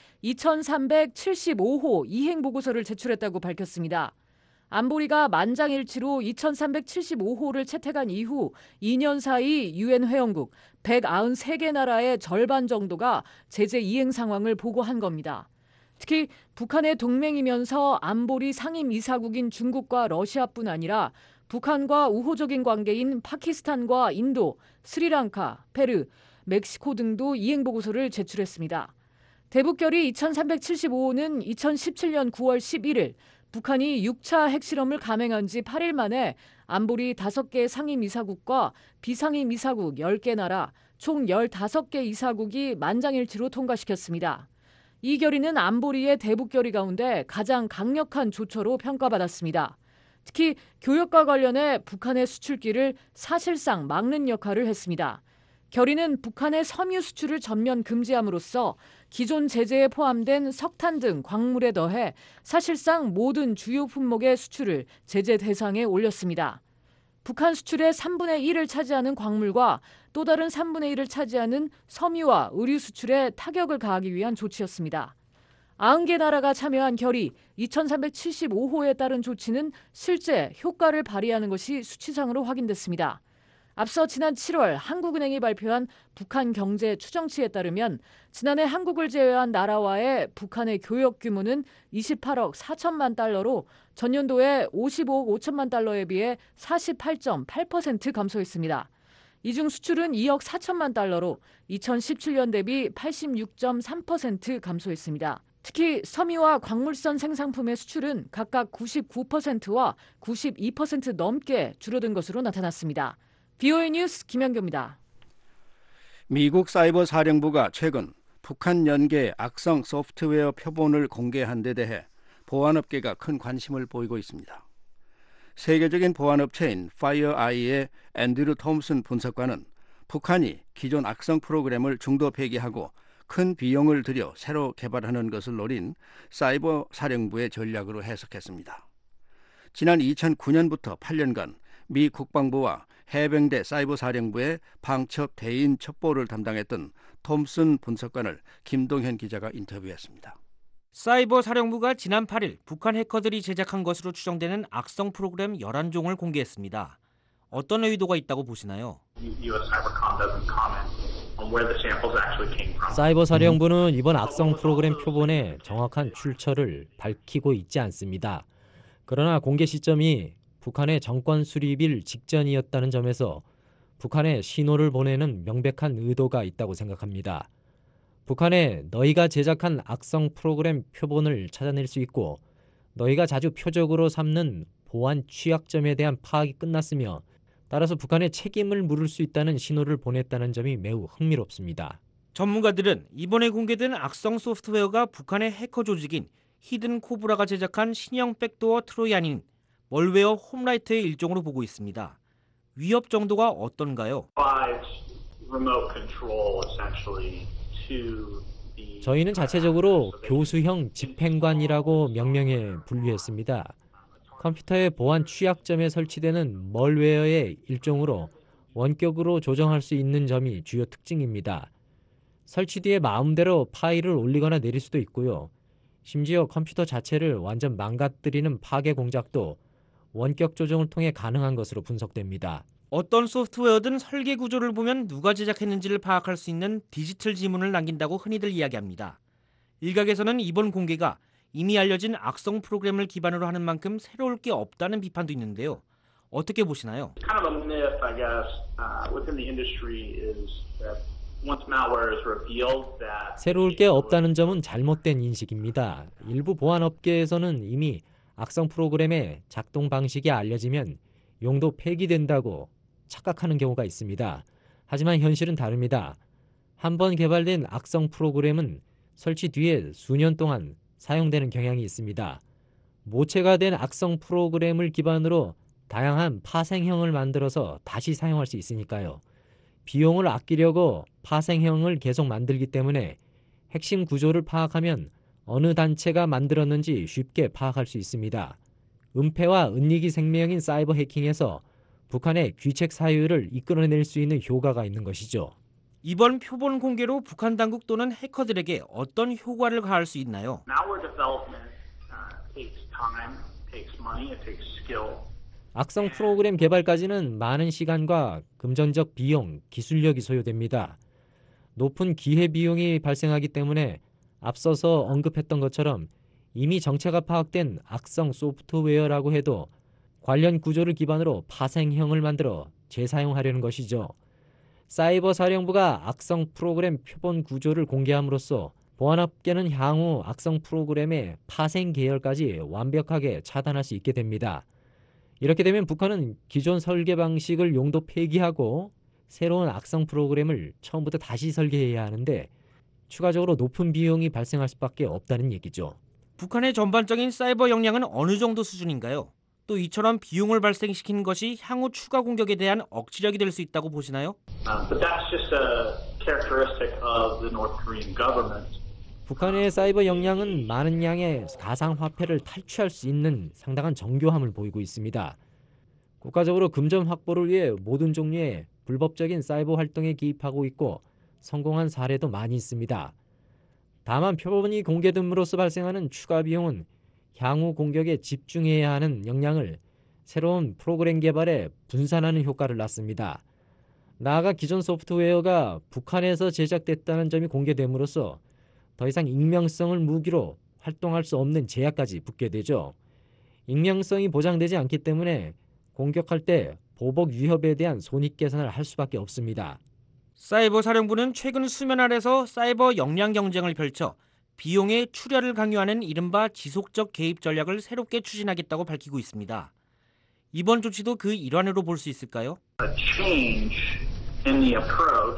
2375호 이행 보고서를 제출했다고 밝혔습니다. 안보리가 만장일치로 2375호를 채택한 이후 2년 사이 유엔 회원국 193개 나라의 절반 정도가 제재 이행 상황을 보고한 겁니다. 특히 북한의 동맹이면서 안보리 상임이사국인 중국과 러시아뿐 아니라 북한과 우호적인 관계인 파키스탄과 인도, 스리랑카, 페루, 멕시코 등도 이행 보고서를 제출했습니다. 대북결의 2375호는 2017년 9월 11일 북한이 6차 핵실험을 감행한 지 8일 만에 안보리 5개 상임이사국과 비상임이사국 10개 나라, 총 15개 이사국이 만장일치로 통과시켰습니다. 이 결의는 안보리의 대북결의 가운데 가장 강력한 조처로 평가받았습니다. 특히 교역과 관련해 북한의 수출길을 사실상 막는 역할을 했습니다. 결의는 북한의 섬유 수출을 전면 금지함으로써 기존 제재에 포함된 석탄 등 광물에 더해 사실상 모든 주요 품목의 수출을 제재 대상에 올렸습니다. 북한 수출의 3분의 1을 차지하는 광물과 또 다른 3분의 1을 차지하는 섬유와 의류 수출에 타격을 가하기 위한 조치였습니다. 90개 나라가 참여한 결의 2375호에 따른 조치는 실제 효과를 발휘하는 것이 수치상으로 확인됐습니다. 앞서 지난 7월 한국은행이 발표한 북한 경제 추정치에 따르면 지난해 한국을 제외한 나라와의 북한의 교역 규모는 28억 4천만 달러로 전년도에 55억 5천만 달러에 비해 48.8% 감소했습니다. 이 중 수출은 2억 4천만 달러로 2017년 대비 86.3% 감소했습니다. 특히 섬유와 광물선 생산품의 수출은 각각 99%와 92% 넘게 줄어든 것으로 나타났습니다. VOA 뉴스 김현교입니다. 미국 사이버 사령부가 최근 북한 연계 악성 소프트웨어 표본을 공개한 데 대해 보안업계가 큰 관심을 보이고 있습니다. 세계적인 보안업체인 파이어아이의 앤드류 톰슨 분석관은 북한이 기존 악성 프로그램을 중도 폐기하고 큰 비용을 들여 새로 개발하는 것을 노린 사이버 사령부의 전략으로 해석했습니다. 지난 2009년부터 8년간 미 국방부와 해병대 사이버 사령부의 방첩 대인 첩보를 담당했던 톰슨 분석관을 김동현 기자가 인터뷰했습니다. 사이버 사령부가 지난 8일 북한 해커들이 제작한 것으로 추정되는 악성 프로그램 11종을 공개했습니다. 어떤 의도가 있다고 보시나요? 사이버 사령부는 이번 악성 프로그램 표본의 정확한 출처를 밝히고 있지 않습니다. 그러나 공개 시점이 북한의 정권 수립일 직전이었다는 점에서 북한에 신호를 보내는 명백한 의도가 있다고 생각합니다. 북한에 너희가 제작한 악성 프로그램 표본을 찾아낼 수 있고 너희가 자주 표적으로 삼는 보안 취약점에 대한 파악이 끝났으며 따라서 북한에 책임을 물을 수 있다는 신호를 보냈다는 점이 매우 흥미롭습니다. 전문가들은 이번에 공개된 악성 소프트웨어가 북한의 해커 조직인 히든 코브라가 제작한 신형 백도어 트로jan인 멀웨어 홈라이트의 일종으로 보고 있습니다. 위협 정도가 어떤가요? 저희는 자체적으로 교수형 집행관이라고 명명해 분류했습니다. 컴퓨터의 보안 취약점에 설치되는 멀웨어의 일종으로 원격으로 조정할 수 있는 점이 주요 특징입니다. 설치 뒤에 마음대로 파일을 올리거나 내릴 수도 있고요. 심지어 컴퓨터 자체를 완전 망가뜨리는 파괴 공작도 원격 조정을 통해 가능한 것으로 분석됩니다. 어떤 소프트웨어든 설계 구조를 보면 누가 제작했는지를 파악할 수 있는 디지털 지문을 남긴다고 흔히들 이야기합니다. 일각에서는 이번 공개가 이미 알려진 악성 프로그램을 기반으로 하는 만큼 새로울 게 없다는 비판도 있는데요. 어떻게 보시나요? Kind of a myth, I guess, within the industry is that once malware is revealed that 새로울 게 없다는 점은 잘못된 인식입니다. 일부 보안 업계에서는 이미 악성 프로그램의 작동 방식이 알려지면 용도 폐기된다고 착각하는 경우가 있습니다. 하지만 현실은 다릅니다. 한번 개발된 악성 프로그램은 설치 뒤에 수년 동안 사용되는 경향이 있습니다. 모체가 된 악성 프로그램을 기반으로 다양한 파생형을 만들어서 다시 사용할 수 있으니까요. 비용을 아끼려고 파생형을 계속 만들기 때문에 핵심 구조를 파악하면 어느 단체가 만들었는지 쉽게 파악할 수 있습니다. 은폐와 은닉이 생명인 사이버 해킹에서 북한의 귀책 사유를 이끌어낼 수 있는 효과가 있는 것이죠. 이번 표본 공개로 북한 당국 또는 해커들에게 어떤 효과를 가할 수 있나요? malware development takes time, takes money, it takes skill. 악성 프로그램 개발까지는 많은 시간과 금전적 비용, 기술력이 소요됩니다. 높은 기회비용이 발생하기 때문에 앞서서 언급했던 것처럼 이미 정체가 파악된 악성 소프트웨어라고 해도 관련 구조를 기반으로 파생형을 만들어 재사용하려는 것이죠. 사이버 사령부가 악성 프로그램 표본 구조를 공개함으로써 보안업계는 향후 악성 프로그램의 파생 계열까지 완벽하게 차단할 수 있게 됩니다. 이렇게 되면 북한은 기존 설계 방식을 용도 폐기하고 새로운 악성 프로그램을 처음부터 다시 설계해야 하는데 추가적으로 높은 비용이 발생할 수밖에 없다는 얘기죠. 북한의 전반적인 사이버 역량은 어느 정도 수준인가요? 또 이처럼 비용을 발생시키는 것이 향후 추가 공격에 대한 억지력이 될 수 있다고 보시나요? But that's just a characteristic of the North Korean government. 북한의 사이버 역량은 많은 양의 가상화폐를 탈취할 수 있는 상당한 정교함을 보이고 있습니다. 국가적으로 금전 확보를 위해 모든 종류의 불법적인 사이버 활동에 기입하고 있고 성공한 사례도 많이 있습니다. 다만 표본이 공개됨으로써 발생하는 추가 비용은 향후 공격에 집중해야 하는 역량을 새로운 프로그램 개발에 분산하는 효과를 낳습니다. 나아가 기존 소프트웨어가 북한에서 제작됐다는 점이 공개됨으로써 더 이상 익명성을 무기로 활동할 수 없는 제약까지 붙게 되죠. 익명성이 보장되지 않기 때문에 공격할 때 보복 위협에 대한 손익계산을 할 수밖에 없습니다. 사이버 사령부는 최근 수면 아래서 사이버 역량 경쟁을 펼쳐 비용의 출혈을 강요하는 이른바 지속적 개입 전략을 새롭게 추진하겠다고 밝히고 있습니다. 이번 조치도 그 일환으로 볼 수 있을까요? A change in the approach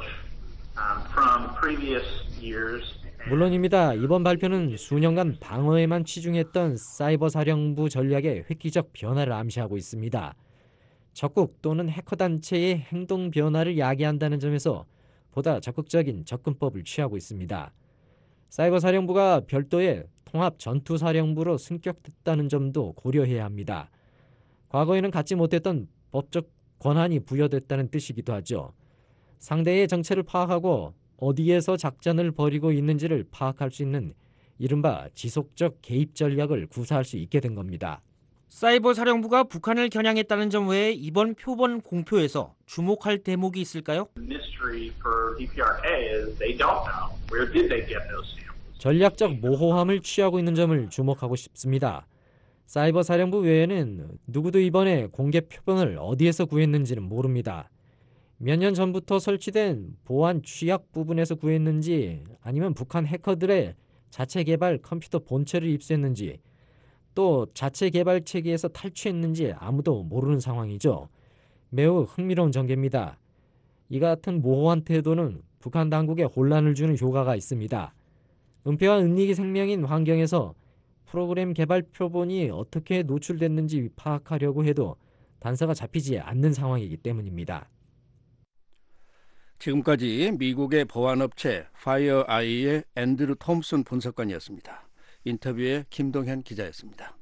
from previous years. 물론입니다. 이번 발표는 수년간 방어에만 치중했던 사이버 사령부 전략의 획기적 변화를 암시하고 있습니다. 적국 또는 해커 단체의 행동 변화를 야기한다는 점에서 보다 적극적인 접근법을 취하고 있습니다. 사이버 사령부가 별도의 통합 전투 사령부로 승격됐다는 점도 고려해야 합니다. 과거에는 갖지 못했던 법적 권한이 부여됐다는 뜻이기도 하죠. 상대의 정체를 파악하고 어디에서 작전을 벌이고 있는지를 파악할 수 있는 이른바 지속적 개입 전략을 구사할 수 있게 된 겁니다. 사이버 사령부가 북한을 겨냥했다는 점 외에 이번 표본 공표에서 주목할 대목이 있을까요? Mystery for DPRK is they don't know where did they get those samples. 전략적 모호함을 취하고 있는 점을 주목하고 싶습니다. 사이버 사령부 외에는 누구도 이번에 공개 표본을 어디에서 구했는지는 모릅니다. 몇 년 전부터 설치된 보안 취약 부분에서 구했는지 아니면 북한 해커들의 자체 개발 컴퓨터 본체를 입수했는지 또 자체 개발 체계에서 탈취했는지 아무도 모르는 상황이죠. 매우 흥미로운 전개입니다. 이 같은 모호한 태도는 북한 당국에 혼란을 주는 효과가 있습니다. 은폐와 은닉이 생명인 환경에서 프로그램 개발 표본이 어떻게 노출됐는지 파악하려고 해도 단서가 잡히지 않는 상황이기 때문입니다. 지금까지 미국의 보안업체 파이어아이의 앤드루 톰슨 분석관이었습니다. 인터뷰에 김동현 기자였습니다.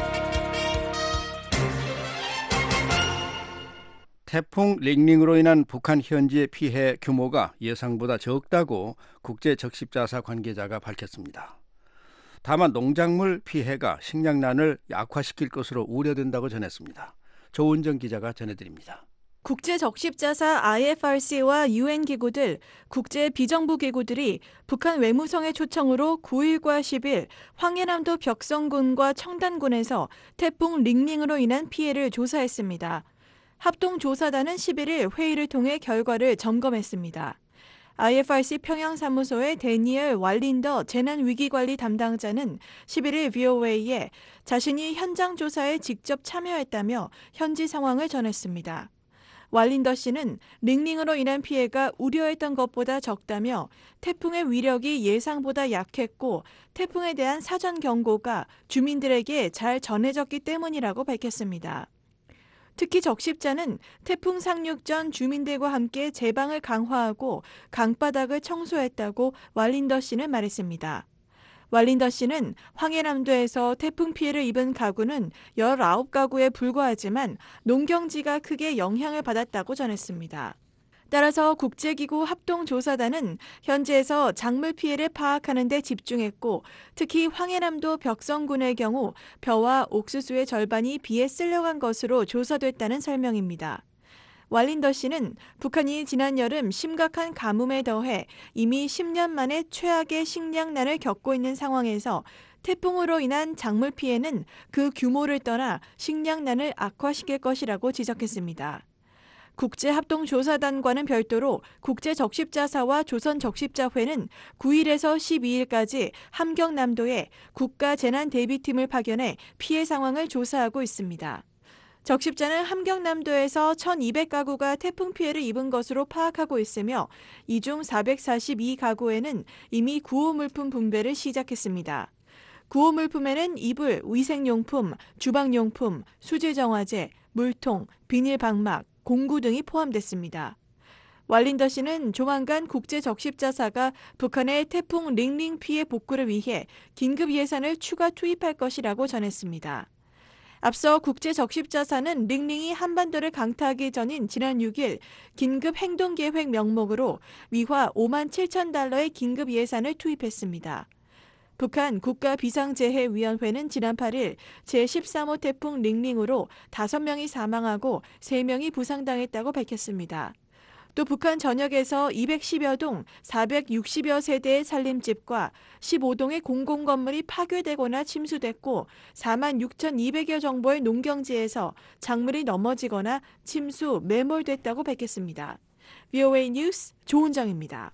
태풍 링링으로 인한 북한 현지의 피해 규모가 예상보다 적다고 국제적십자사 관계자가 밝혔습니다. 다만 농작물 피해가 식량난을 악화시킬 것으로 우려된다고 전했습니다. 조은정 기자가 전해드립니다. 국제적십자사 IFRC와 UN 기구들, 국제 비정부 기구들이 북한 외무성의 초청으로 9일과 10일 황해남도 벽성군과 청단군에서 태풍 링링으로 인한 피해를 조사했습니다. 합동조사단은 11일 회의를 통해 결과를 점검했습니다. IFRC 평양사무소의 데니엘 왈린더 재난위기관리 담당자는 11일 VOA에 자신이 현장 조사에 직접 참여했다며 현지 상황을 전했습니다. 왈린더 씨는 링링으로 인한 피해가 우려했던 것보다 적다며 태풍의 위력이 예상보다 약했고 태풍에 대한 사전 경고가 주민들에게 잘 전해졌기 때문이라고 밝혔습니다. 특히 적십자는 태풍 상륙 전 주민들과 함께 제방을 강화하고 강바닥을 청소했다고 왈린더 씨는 말했습니다. 왈린더 씨는 황해남도에서 태풍 피해를 입은 가구는 19가구에 불과하지만 농경지가 크게 영향을 받았다고 전했습니다. 따라서 국제기구 합동조사단은 현지에서 작물 피해를 파악하는 데 집중했고 특히 황해남도 벽성군의 경우 벼와 옥수수의 절반이 비에 쓸려간 것으로 조사됐다는 설명입니다. 왈린더 씨는 북한이 지난 여름 심각한 가뭄에 더해 이미 10년 만에 최악의 식량난을 겪고 있는 상황에서 태풍으로 인한 작물 피해는 그 규모를 떠나 식량난을 악화시킬 것이라고 지적했습니다. 국제합동조사단과는 별도로 국제적십자사와 조선적십자회는 9일에서 12일까지 함경남도에 국가재난대비팀을 파견해 피해 상황을 조사하고 있습니다. 적십자는 함경남도에서 1,200가구가 태풍 피해를 입은 것으로 파악하고 있으며 이 중 442가구에는 이미 구호물품 분배를 시작했습니다. 구호물품에는 이불, 위생용품, 주방용품, 수질정화제, 물통, 비닐방막, 공구 등이 포함됐습니다. 왈린더 씨는 조만간 국제적십자사가 북한의 태풍 링링 피해 복구를 위해 긴급 예산을 추가 투입할 것이라고 전했습니다. 앞서 국제적십자사는 링링이 한반도를 강타하기 전인 지난 6일 긴급 행동계획 명목으로 위화 5만 7천 달러의 긴급 예산을 투입했습니다. 북한 국가비상재해위원회는 지난 8일 제13호 태풍 링링으로 5명이 사망하고 3명이 부상당했다고 밝혔습니다. 또 북한 전역에서 210여 동 460여 세대의 살림집과 15동의 공공건물이 파괴되거나 침수됐고 4만 6,200여 정도의 농경지에서 작물이 넘어지거나 침수, 매몰됐다고 밝혔습니다. VOA 뉴스 조은정입니다.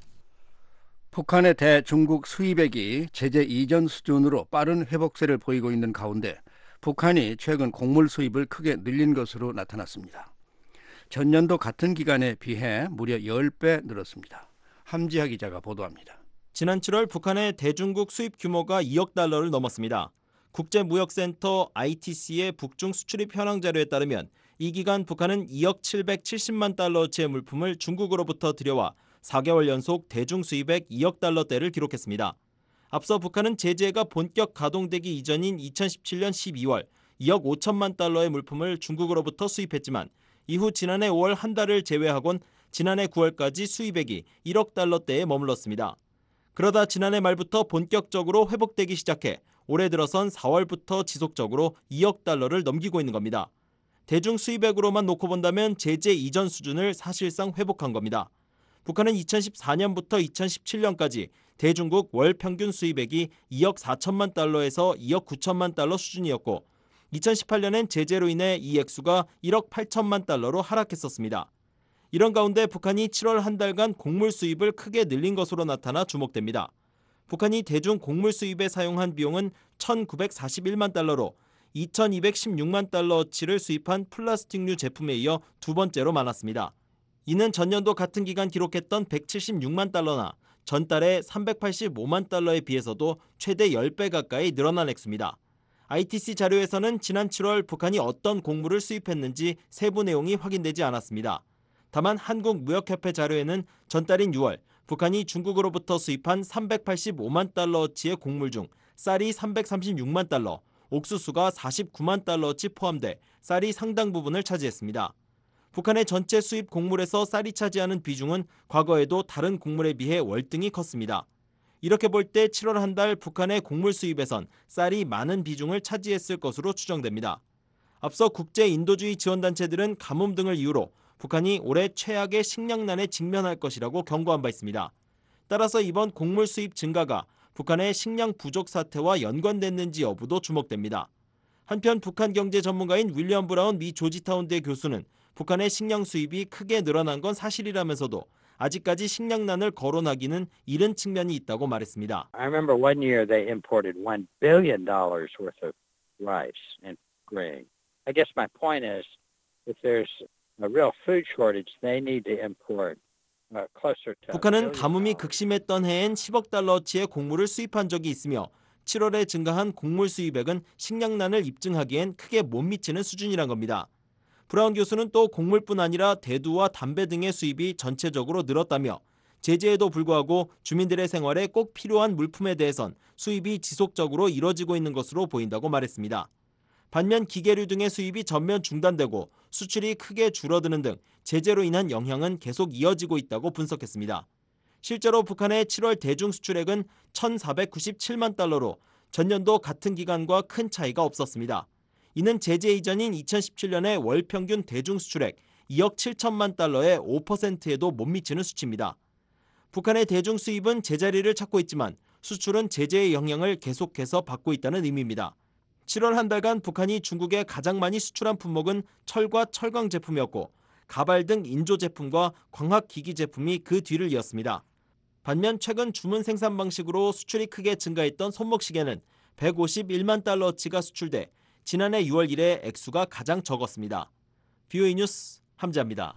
북한의 대중국 수입액이 제재 이전 수준으로 빠른 회복세를 보이고 있는 가운데 북한이 최근 곡물 수입을 크게 늘린 것으로 나타났습니다. 전년도 같은 기간에 비해 무려 10배 늘었습니다. 함지하 기자가 보도합니다. 지난 7월 북한의 대중국 수입 규모가 2억 달러를 넘었습니다. 국제무역센터 ITC의 북중 수출입 현황 자료에 따르면 이 기간 북한은 2억 770만 달러어치의 물품을 중국으로부터 들여와 4개월 연속 대중 수입액 2억 달러대를 기록했습니다. 앞서 북한은 제재가 본격 가동되기 이전인 2017년 12월 2억 5천만 달러의 물품을 중국으로부터 수입했지만 이후 지난해 5월 한 달을 제외하곤 지난해 9월까지 수입액이 1억 달러대에 머물렀습니다. 그러다 지난해 말부터 본격적으로 회복되기 시작해 올해 들어선 4월부터 지속적으로 2억 달러를 넘기고 있는 겁니다. 대중 수입액으로만 놓고 본다면 제재 이전 수준을 사실상 회복한 겁니다. 북한은 2014년부터 2017년까지 대중국 월 평균 수입액이 2억 4천만 달러에서 2억 9천만 달러 수준이었고 2018년엔 제재로 인해 이 액수가 1억 8천만 달러로 하락했었습니다. 이런 가운데 북한이 7월 한 달간 곡물 수입을 크게 늘린 것으로 나타나 주목됩니다. 북한이 대중 곡물 수입에 사용한 비용은 1,941만 달러로 2,216만 달러어치를 수입한 플라스틱류 제품에 이어 두 번째로 많았습니다. 이는 전년도 같은 기간 기록했던 176만 달러나 전달의 385만 달러에 비해서도 최대 10배 가까이 늘어난 액수입니다. ITC 자료에서는 지난 7월 북한이 어떤 곡물을 수입했는지 세부 내용이 확인되지 않았습니다. 다만 한국무역협회 자료에는 전달인 6월 북한이 중국으로부터 수입한 385만 달러어치의 곡물 중 쌀이 336만 달러, 옥수수가 49만 달러어치 포함돼 쌀이 상당 부분을 차지했습니다. 북한의 전체 수입 곡물에서 쌀이 차지하는 비중은 과거에도 다른 곡물에 비해 월등히 컸습니다. 이렇게 볼 때 7월 한 달 북한의 곡물 수입에선 쌀이 많은 비중을 차지했을 것으로 추정됩니다. 앞서 국제 인도주의 지원단체들은 가뭄 등을 이유로 북한이 올해 최악의 식량난에 직면할 것이라고 경고한 바 있습니다. 따라서 이번 곡물 수입 증가가 북한의 식량 부족 사태와 연관됐는지 여부도 주목됩니다. 한편 북한 경제 전문가인 윌리엄 브라운 미 조지타운대 교수는 북한의 식량 수입이 크게 늘어난 건 사실이라면서도 아직까지 식량난을 거론하기는 이른 측면이 있다고 말했습니다. I remember one year they imported $1 billion worth of rice and grain. I guess my point is if there's a real food shortage, they need to import closer to. 북한은 가뭄이 극심했던 해엔 10억 달러어치의 곡물을 수입한 적이 있으며 7월에 증가한 곡물 수입액은 식량난을 입증하기엔 크게 못 미치는 수준이란 겁니다. 브라운 교수는 또 곡물뿐 아니라 대두와 담배 등의 수입이 전체적으로 늘었다며 제재에도 불구하고 주민들의 생활에 꼭 필요한 물품에 대해선 수입이 지속적으로 이뤄지고 있는 것으로 보인다고 말했습니다. 반면 기계류 등의 수입이 전면 중단되고 수출이 크게 줄어드는 등 제재로 인한 영향은 계속 이어지고 있다고 분석했습니다. 실제로 북한의 7월 대중 수출액은 1,497만 달러로 전년도 같은 기간과 큰 차이가 없었습니다. 이는 제재 이전인 2017년의 월 평균 대중 수출액 2억 7천만 달러의 5%에도 못 미치는 수치입니다. 북한의 대중 수입은 제자리를 찾고 있지만 수출은 제재의 영향을 계속해서 받고 있다는 의미입니다. 7월 한 달간 북한이 중국에 가장 많이 수출한 품목은 철과 철강 제품이었고 가발 등 인조 제품과 광학기기 제품이 그 뒤를 이었습니다. 반면 최근 주문 생산 방식으로 수출이 크게 증가했던 손목시계는 151만 달러어치가 수출돼 지난해 6월 이래 액수가 가장 적었습니다. VOA 뉴스 함재합니다.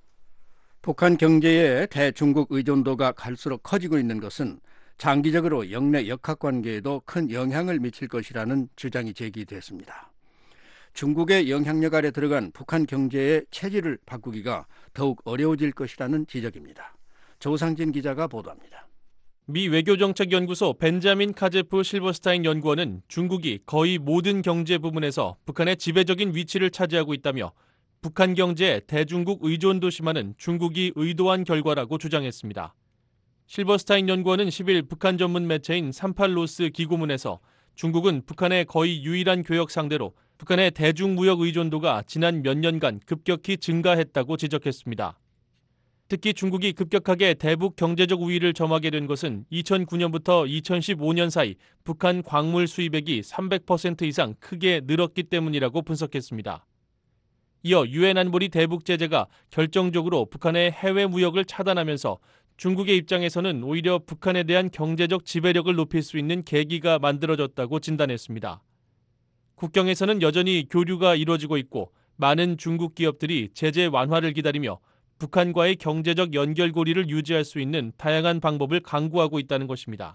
북한 경제의 대중국 의존도가 갈수록 커지고 있는 것은 장기적으로 영내 역학관계에도 큰 영향을 미칠 것이라는 주장이 제기됐습니다. 중국의 영향력 아래 들어간 북한 경제의 체질을 바꾸기가 더욱 어려워질 것이라는 지적입니다. 조상진 기자가 보도합니다. 미 외교정책연구소 벤자민 카제프 실버스타인 연구원은 중국이 거의 모든 경제 부문에서 북한의 지배적인 위치를 차지하고 있다며 북한 경제에 대중국 의존도 심화는 중국이 의도한 결과라고 주장했습니다. 실버스타인 연구원은 10일 북한 전문 매체인 38로스 기고문에서 중국은 북한의 거의 유일한 교역 상대로 북한의 대중무역 의존도가 지난 몇 년간 급격히 증가했다고 지적했습니다. 특히 중국이 급격하게 대북 경제적 우위를 점하게 된 것은 2009년부터 2015년 사이 북한 광물 수입액이 300% 이상 크게 늘었기 때문이라고 분석했습니다. 이어 유엔 안보리 대북 제재가 결정적으로 북한의 해외 무역을 차단하면서 중국의 입장에서는 오히려 북한에 대한 경제적 지배력을 높일 수 있는 계기가 만들어졌다고 진단했습니다. 국경에서는 여전히 교류가 이루어지고 있고 많은 중국 기업들이 제재 완화를 기다리며 북한과의 경제적 연결고리를 유지할 수 있는 다양한 방법을 강구하고 있다는 것입니다.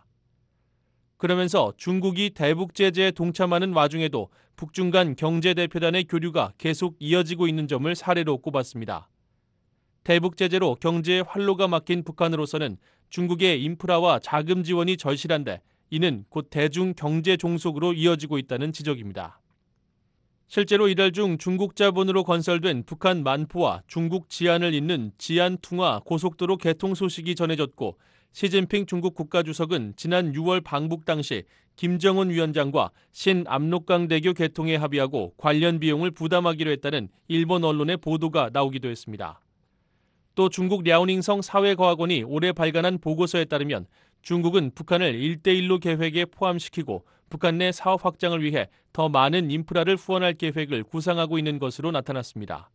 그러면서 중국이 대북 제재에 동참하는 와중에도 북중 간 경제대표단의 교류가 계속 이어지고 있는 점을 사례로 꼽았습니다. 대북 제재로 경제에 활로가 막힌 북한으로서는 중국의 인프라와 자금 지원이 절실한데 이는 곧 대중 경제 종속으로 이어지고 있다는 지적입니다. 실제로 이달 중 중국 자본으로 건설된 북한 만포와 중국 지안을 잇는 지안퉁화 고속도로 개통 소식이 전해졌고 시진핑 중국 국가주석은 지난 6월 방북 당시 김정은 위원장과 신압록강대교 개통에 합의하고 관련 비용을 부담하기로 했다는 일본 언론의 보도가 나오기도 했습니다. 또 중국 랴오닝성 사회과학원이 올해 발간한 보고서에 따르면 중국은 북한을 1대1로 계획에 포함시키고 북한 내 사업 확장을 위해 더 많은 인프라를 후원할 계획을 구상하고 있는 것으로 나타났습니다.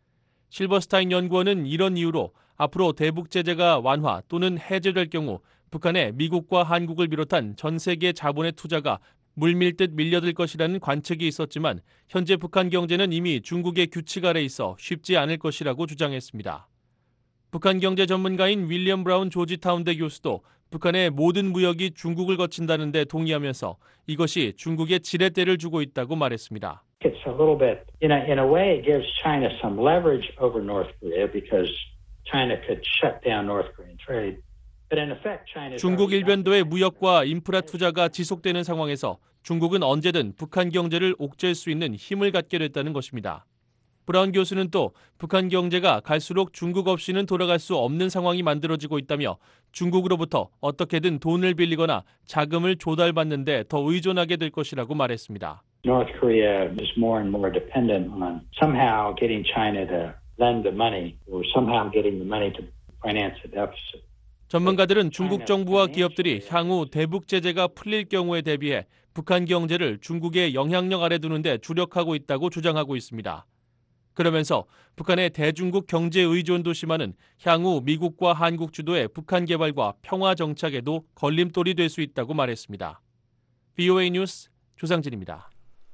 실버스타인 연구원은 이런 이유로 앞으로 대북 제재가 완화 또는 해제될 경우 북한에 미국과 한국을 비롯한 전 세계 자본의 투자가 물밀듯 밀려들 것이라는 관측이 있었지만 현재 북한 경제는 이미 중국의 규칙 아래 있어 쉽지 않을 것이라고 주장했습니다. 북한 경제 전문가인 윌리엄 브라운 조지타운대 교수도 북한의 모든 무역이 중국을 거친다는 데 동의하면서 이것이 중국에 지렛대를 주고 있다고 말했습니다. It's a little bit, in a way, it gives China some leverage over North Korea because China could shut down North Korean trade. But in effect, China's 중국 일변도의 무역과 인프라 투자가 지속되는 상황에서 중국은 언제든 북한 경제를 옥죄할 수 있는 힘을 갖게 됐다는 것입니다. 브라운 교수는 또 북한 경제가 갈수록 중국 없이는 돌아갈 수 없는 상황이 만들어지고 있다며 중국으로부터 어떻게든 돈을 빌리거나 자금을 조달받는 데 더 의존하게 될 것이라고 말했습니다. North Korea is more and more dependent on somehow getting China to lend the money or somehow getting the money to finance the deficit. 전문가들은 중국 정부와 기업들이 향후 대북 제재가 풀릴 경우에 대비해 북한 경제를 중국의 영향력 아래 두는 데 주력하고 있다고 주장하고 있습니다. 그러면서 북한의 대중국 경제 의존도 심화는 향후 미국과 한국 주도의 북한 개발과 평화 정착에도 걸림돌이 될 수 있다고 말했습니다. VOA 뉴스 조상진입니다.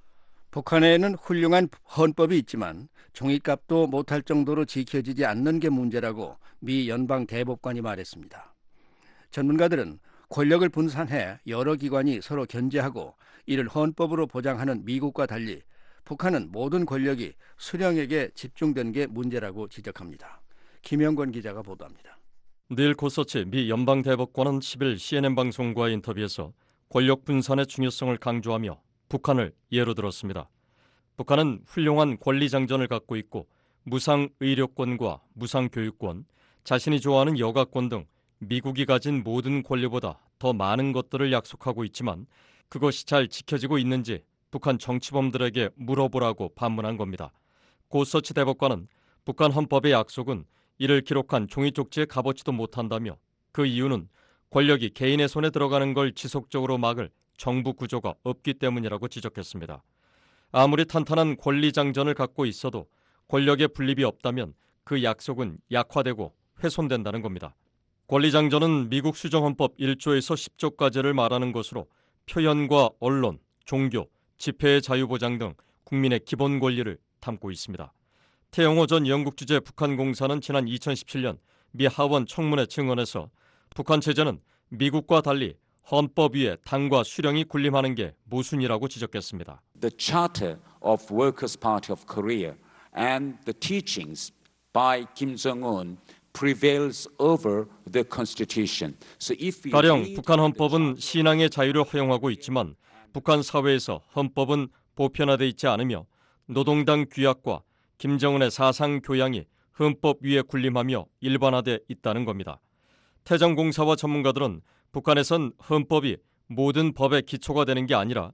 북한에는 훌륭한 헌법이 있지만 종이값도 못할 정도로 지켜지지 않는 게 문제라고 미 연방 대법관이 말했습니다. 전문가들은 권력을 분산해 여러 기관이 서로 견제하고 이를 헌법으로 보장하는 미국과 달리 북한은 모든 권력이 수령에게 집중된 게 문제라고 지적합니다. 김영권 기자가 보도합니다. 닐 고서치 미 연방 대법관은 10일 CNN 방송과의 인터뷰에서 권력 분산의 중요성을 강조하며 북한을 예로 들었습니다. 북한은 훌륭한 권리장전을 갖고 있고 무상 의료권과 무상 교육권, 자신이 좋아하는 여가권 등 미국이 가진 모든 권리보다 더 많은 것들을 약속하고 있지만 그것이 잘 지켜지고 있는지 북한 정치범들에게 물어보라고 반문한 겁니다. 고서치 대법관은 북한 헌법의 약속은 이를 기록한 종이 쪽지에 값어치도 못한다며 그 이유는 권력이 개인의 손에 들어가는 걸 지속적으로 막을 정부 구조가 없기 때문이라고 지적했습니다. 아무리 탄탄한 권리장전을 갖고 있어도 권력의 분립이 없다면 그 약속은 약화되고 훼손된다는 겁니다. 권리장전은 미국 수정헌법 1조에서 10조까지를 말하는 것으로 표현과 언론, 종교, 집회의 자유보장 등 국민의 기본 권리를 담고 있습니다. 태영호 전 영국 주재 북한 공사는 지난 2017년 미 하원 청문회 증언에서 북한 체제는 미국과 달리 헌법 위에 당과 수령이 군림하는 게 모순이라고 지적했습니다. The Charter of Workers' Party of Korea and the teachings by Kim Jong-un prevails over the Constitution. So if we 가령 북한 헌법은 신앙의 자유를 허용하고 있지만 북한 사회에서 헌법은 보편화돼 있지 않으며 노동당 규약과 김정은의 사상 교양이 헌법 위에 군림하며 일반화돼 있다는 겁니다. 태정공사와 전문가들은 북한에선 헌법이 모든 법의 기초가 되는 게 아니라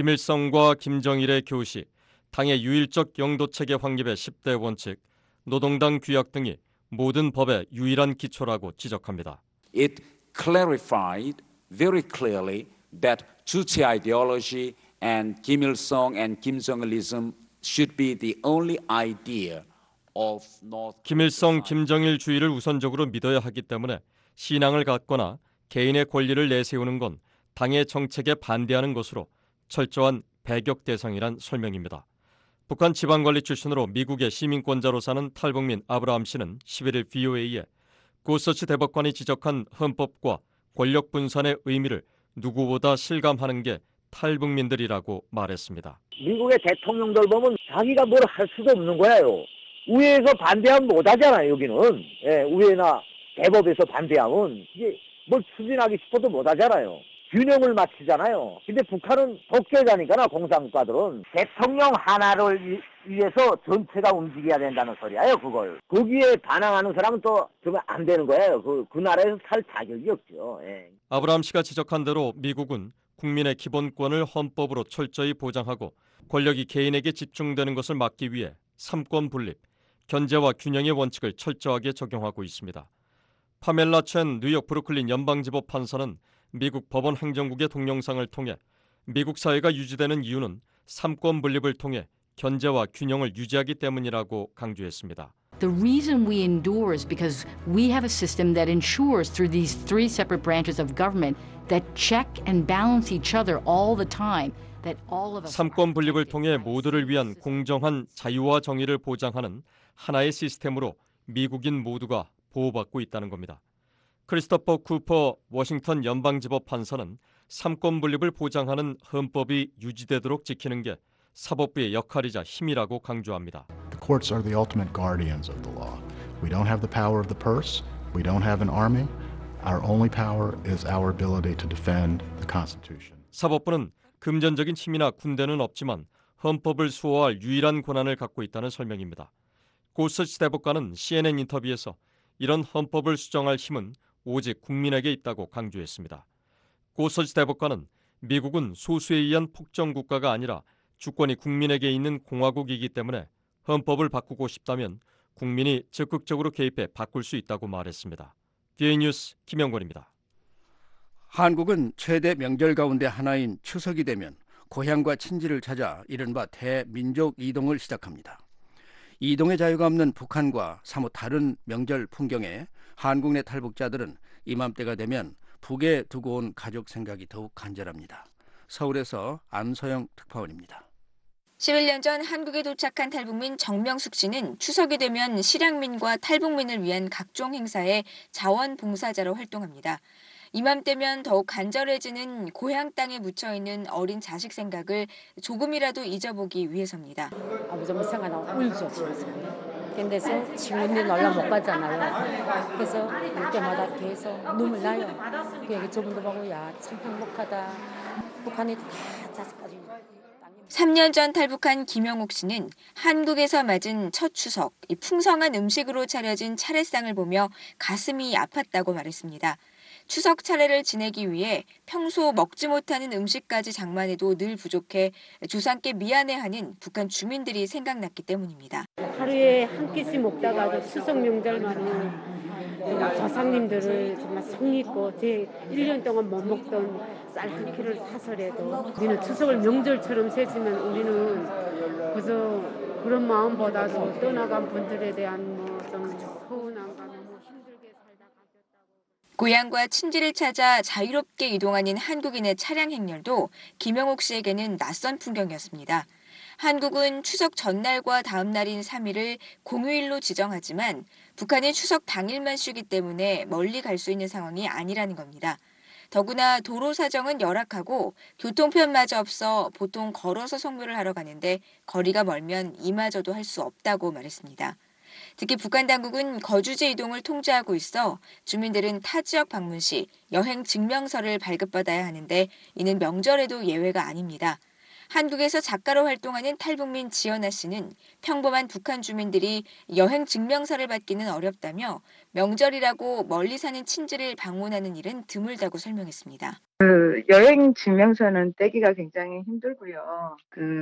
김일성과 김정일의 교시, 당의 유일적 영도체계 확립의 10대 원칙, 노동당 규약 등이 모든 법의 유일한 기초라고 지적합니다. It clarified very clearly that 주체 ideology and Kim Il-sung and Kim Jong-ilism should be the only idea of North. 김일성, 김정일주의를 우선적으로 믿어야 하기 때문에 신앙을 갖거나 개인의 권리를 내세우는 건 당의 정책에 반대하는 것으로 철저한 배격 대상이란 설명입니다. 북한 지방관리 출신으로 미국의 시민권자로 사는 탈북민 아브라함 씨는 11일 VOA에 고서치 대법관이 지적한 헌법과 권력 분산의 의미를 누구보다 실감하는 게 탈북민들이라고 말했습니다. 미국의 대통령들 보면 자기가 뭘 할 수도 없는 거예요. 우회에서 반대하면 못하잖아요. 여기는 우회나 대법에서 반대하면 이게 뭘 추진하기 싶어도 못하잖아요. 균형을 맞추잖아요. 근데 북한은 독재자니까 공산국가들은 대통령 하나를 위해서 전체가 움직여야 된다는 소리예요. 그걸 거기에 반항하는 사람은 또 그러면 안 되는 거예요. 그 나라에서 살 자격이 없죠. 예. 아브라함 씨가 지적한 대로 미국은 국민의 기본권을 헌법으로 철저히 보장하고 권력이 개인에게 집중되는 것을 막기 위해 삼권 분립, 견제와 균형의 원칙을 철저하게 적용하고 있습니다. 파멜라 첸 뉴욕 브루클린 연방지법 판사는 미국 법원 행정국의 동영상을 통해 미국 사회가 유지되는 이유는 삼권 분립을 통해 견제와 균형을 유지하기 때문이라고 강조했습니다. The reason we endure is because we have a system that ensures through these three separate branches of government that check and balance each other all the time. That all of us 삼권 분립을 통해 모두를 위한 공정한 자유와 정의를 보장하는 하나의 시스템으로 미국인 모두가 보호받고 있다는 겁니다. 크리스토퍼 쿠퍼 워싱턴 연방지법 판사는 삼권 분립을 보장하는 헌법이 유지되도록 지키는 게 사법부의 역할이자 힘이라고 강조합니다. The courts are the ultimate guardians of the law. We don't have the power of the purse. We don't have an army. Our only power is our ability to defend the Constitution. 사법부는 금전적인 힘이나 군대는 없지만 헌법을 수호할 유일한 권한을 갖고 있다는 설명입니다. 고서치 대법관은 CNN 인터뷰에서 이런 헌법을 수정할 힘은 오직 국민에게 있다고 강조했습니다. 고서치 대법관은 미국은 소수에 의한 폭정 국가가 아니라 주권이 국민에게 있는 공화국이기 때문에 헌법을 바꾸고 싶다면 국민이 적극적으로 개입해 바꿀 수 있다고 말했습니다. VOA 뉴스 김영권입니다. 한국은 최대 명절 가운데 하나인 추석이 되면 고향과 친지를 찾아 이른바 대민족 이동을 시작합니다. 이동의 자유가 없는 북한과 사뭇 다른 명절 풍경에 한국 내 탈북자들은 이맘때가 되면 북에 두고 온 가족 생각이 더욱 간절합니다. 서울에서 안서영 특파원입니다. 11년 전 한국에 도착한 탈북민 정명숙 씨는 추석이 되면 실향민과 탈북민을 위한 각종 행사에 자원봉사자로 활동합니다. 이맘때면 더욱 간절해지는 고향 땅에 묻혀있는 어린 자식 생각을 조금이라도 잊어보기 위해서입니다. 아버지 엄마 생각나고 울죠, 집에서. 근데서 친구들 놀러 못 가잖아요. 그래서 올 때마다 계속 눈물 나요. 그 얘기 저분도 보고 야, 참 행복하다. 북한에 다 자식 가지고. 3년 전 탈북한 김영옥 씨는 한국에서 맞은 첫 추석, 이 풍성한 음식으로 차려진 차례상을 보며 가슴이 아팠다고 말했습니다. 추석 차례를 지내기 위해 평소 먹지 못하는 음식까지 장만해도 늘 부족해 조상께 미안해하는 북한 주민들이 생각났기 때문입니다. 하루에 한 끼씩 먹다가도 추석 명절만은 조상님들을 정말 성의 있고 제 1년 동안 못 먹던 쌀 2kg를 사서라도 우리는 추석을 명절처럼 세지만 우리는 그저 그런 마음보다도 떠나간 분들에 대한 좀 서운함과 너무 힘들게 살다 가셨다고. 고향과 친지를 찾아 자유롭게 이동하는 한국인의 차량 행렬도 김영옥 씨에게는 낯선 풍경이었습니다. 한국은 추석 전날과 다음 날인 3일을 공휴일로 지정하지만 북한은 추석 당일만 쉬기 때문에 멀리 갈 수 있는 상황이 아니라는 겁니다. 더구나 도로 사정은 열악하고 교통편마저 없어 보통 걸어서 성묘를 하러 가는데 거리가 멀면 이마저도 할 수 없다고 말했습니다. 특히 북한 당국은 거주지 이동을 통제하고 있어 주민들은 타 지역 방문 시 여행 증명서를 발급받아야 하는데 이는 명절에도 예외가 아닙니다. 한국에서 작가로 활동하는 탈북민 지연아 씨는 평범한 북한 주민들이 여행 증명서를 받기는 어렵다며 명절이라고 멀리 사는 친지를 방문하는 일은 드물다고 설명했습니다. 여행 증명서는 떼기가 굉장히 힘들고요.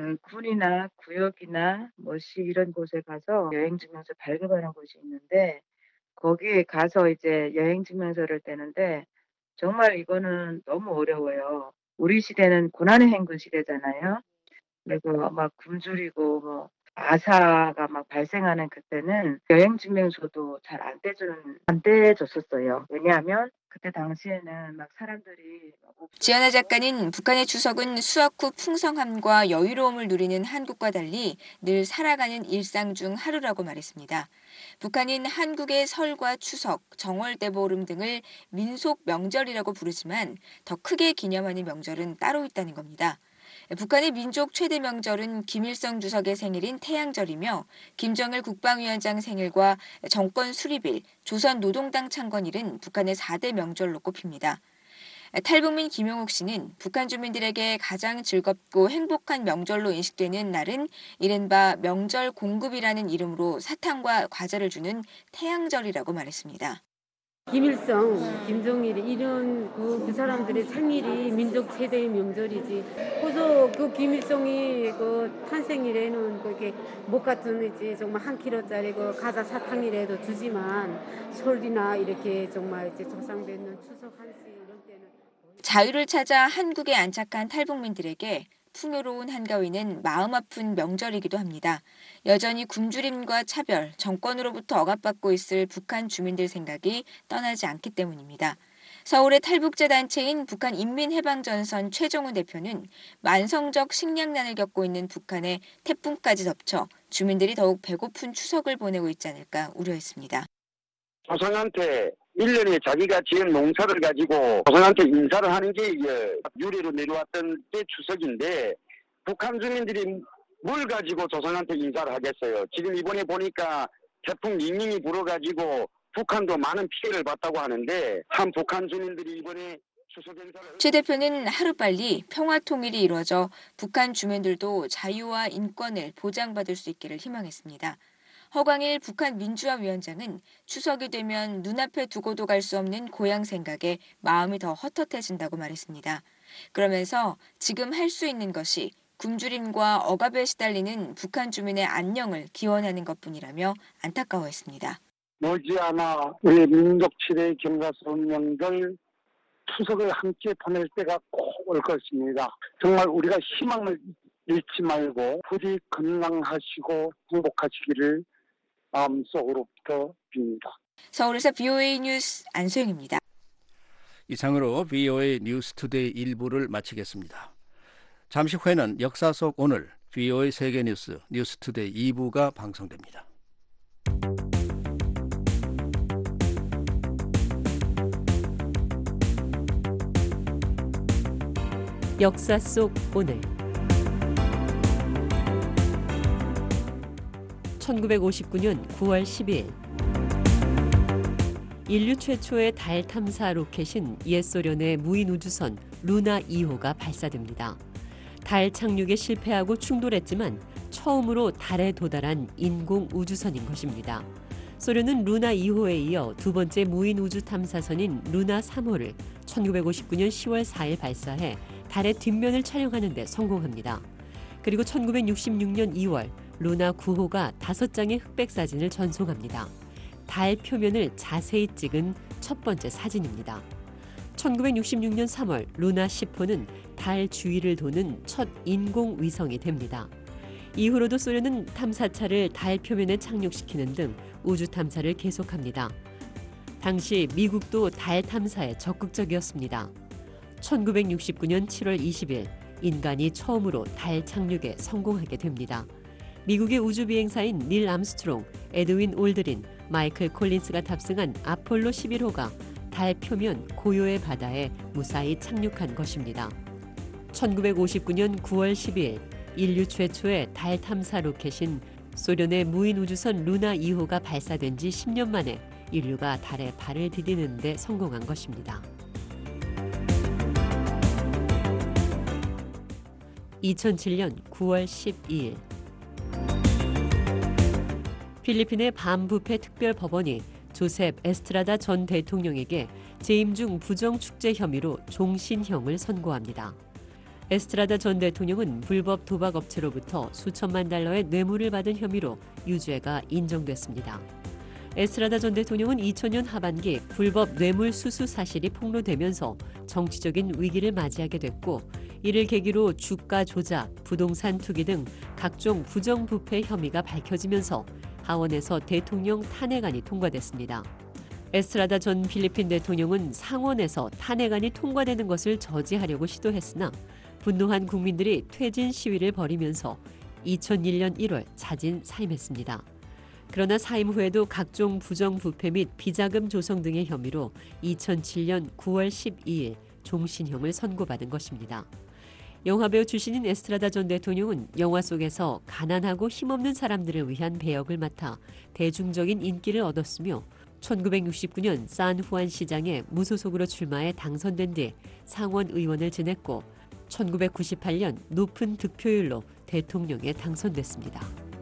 군이나 구역이나 시 이런 곳에 가서 여행 증명서 발급하는 곳이 있는데 거기에 가서 이제 여행 증명서를 떼는데 정말 이거는 너무 어려워요. 우리 시대는 고난의 행군 시대잖아요. 그리고 막 굶주리고 아사가 막 발생하는 그때는 여행 증명서도 잘 안 떼줬었어요. 왜냐하면 그때 당시에는 막 사람들이 지연아 작가는 북한의 추석은 수학 후 풍성함과 여유로움을 누리는 한국과 달리 늘 살아가는 일상 중 하루라고 말했습니다. 북한은 한국의 설과 추석, 정월대보름 등을 민속 명절이라고 부르지만 더 크게 기념하는 명절은 따로 있다는 겁니다. 북한의 민족 최대 명절은 김일성 주석의 생일인 태양절이며 김정일 국방위원장 생일과 정권 수립일, 조선노동당 창건일은 북한의 4대 명절로 꼽힙니다. 탈북민 김용옥 씨는 북한 주민들에게 가장 즐겁고 행복한 명절로 인식되는 날은 이른바 명절 공급이라는 이름으로 사탕과 과자를 주는 태양절이라고 말했습니다. 김일성, 김정일 이런 그 사람들의 생일이 민족 최대의 명절이지. 그래서 그 김일성이 그 탄생일에는 그게 목 같은 이제 정말 한 킬로짜리 그 가자 사탕이라도 주지만 설이나 이렇게 정말 이제 조상되는 추석 한시 이런 때는 자유를 찾아 한국에 안착한 탈북민들에게 풍요로운 한가위는 마음 아픈 명절이기도 합니다. 여전히 굶주림과 차별, 정권으로부터 억압받고 있을 북한 주민들 생각이 떠나지 않기 때문입니다. 서울의 탈북자 단체인 북한인민해방전선 최정훈 대표는 만성적 식량난을 겪고 있는 북한에 태풍까지 덮쳐 주민들이 더욱 배고픈 추석을 보내고 있지 않을까 우려했습니다. 조상한테 1년에 자기가 지은 농사를 가지고 조상한테 인사를 하는 게 유래로 내려왔던 게 추석인데 북한 주민들이 뭘 가지고 조상한테 인사를 하겠어요. 지금 이번에 보니까 태풍 닝닝이 불어가지고 북한도 많은 피해를 봤다고 하는데 한 북한 주민들이 이번에 추석 인사를 최 대표는 하루빨리 평화 통일이 이루어져 북한 주민들도 자유와 인권을 보장받을 수 있기를 희망했습니다. 허광일 북한민주화위원장은 추석이 되면 눈앞에 두고도 갈 수 없는 고향 생각에 마음이 더 헛헛해진다고 말했습니다. 그러면서 지금 할 수 있는 것이 굶주림과 억압에 시달리는 북한 주민의 안녕을 기원하는 것뿐이라며 안타까워했습니다. 머지않아 우리 민족 최대의 경사스러운 명절 추석을 함께 보낼 때가 꼭 올 것입니다. 정말 우리가 희망을 잃지 말고 부디 건강하시고 행복하시기를 마음속으로부터 빕니다. 서울에서 VOA 뉴스 안소영입니다. 이상으로 VOA 뉴스투데이 1부를 마치겠습니다. 잠시 후에는 역사 속 오늘 VOA 세계뉴스 뉴스투데이 2부가 방송됩니다. 역사 속 오늘 1959년 9월 12일 인류 최초의 달 탐사 로켓인 옛 소련의 무인 우주선 루나 2호가 발사됩니다. 달 착륙에 실패하고 충돌했지만 처음으로 달에 도달한 인공 우주선인 것입니다. 소련은 루나 2호에 이어 두 번째 무인 우주 탐사선인 루나 3호를 1959년 10월 4일 발사해 달의 뒷면을 촬영하는 데 성공합니다. 그리고 1966년 2월 루나 9호가 5장의 흑백 사진을 전송합니다. 달 표면을 자세히 찍은 첫 번째 사진입니다. 1966년 3월 루나 10호는 달 주위를 도는 첫 인공위성이 됩니다. 이후로도 소련은 탐사차를 달 표면에 착륙시키는 등 우주 탐사를 계속합니다. 당시 미국도 달 탐사에 적극적이었습니다. 1969년 7월 20일 인간이 처음으로 달 착륙에 성공하게 됩니다. 미국의 우주비행사인 닐 암스트롱, 에드윈 올드린, 마이클 콜린스가 탑승한 아폴로 11호가 달 표면 고요의 바다에 무사히 착륙한 것입니다. 1959년 9월 12일 인류 최초의 달 탐사 로켓인 소련의 무인 우주선 루나 2호가 발사된 지 10년 만에 인류가 달에 발을 디디는 데 성공한 것입니다. 2007년 9월 12일 필리핀의 밤부페 특별법원이 조셉 에스트라다 전 대통령에게 재임 중 부정축제 혐의로 종신형을 선고합니다. 에스트라다 전 대통령은 불법 도박업체로부터 수천만 달러의 뇌물을 받은 혐의로 유죄가 인정됐습니다. 에스트라다 전 대통령은 2000년 하반기 불법 뇌물 수수 사실이 폭로되면서 정치적인 위기를 맞이하게 됐고 이를 계기로 주가 조작, 부동산 투기 등 각종 부정부패 혐의가 밝혀지면서 하원에서 대통령 탄핵안이 통과됐습니다. 에스트라다 전 필리핀 대통령은 상원에서 탄핵안이 통과되는 것을 저지하려고 시도했으나 분노한 국민들이 퇴진 시위를 벌이면서 2001년 1월 자진 사임했습니다. 그러나 사임 후에도 각종 부정부패 및 비자금 조성 등의 혐의로 2007년 9월 12일 종신형을 선고받은 것입니다. 영화배우 출신인 에스트라다 전 대통령은 영화 속에서 가난하고 힘없는 사람들을 위한 배역을 맡아 대중적인 인기를 얻었으며 1969년 산후안 시장에 무소속으로 출마해 당선된 뒤 상원 의원을 지냈고 1998년 높은 득표율로 대통령에 당선됐습니다.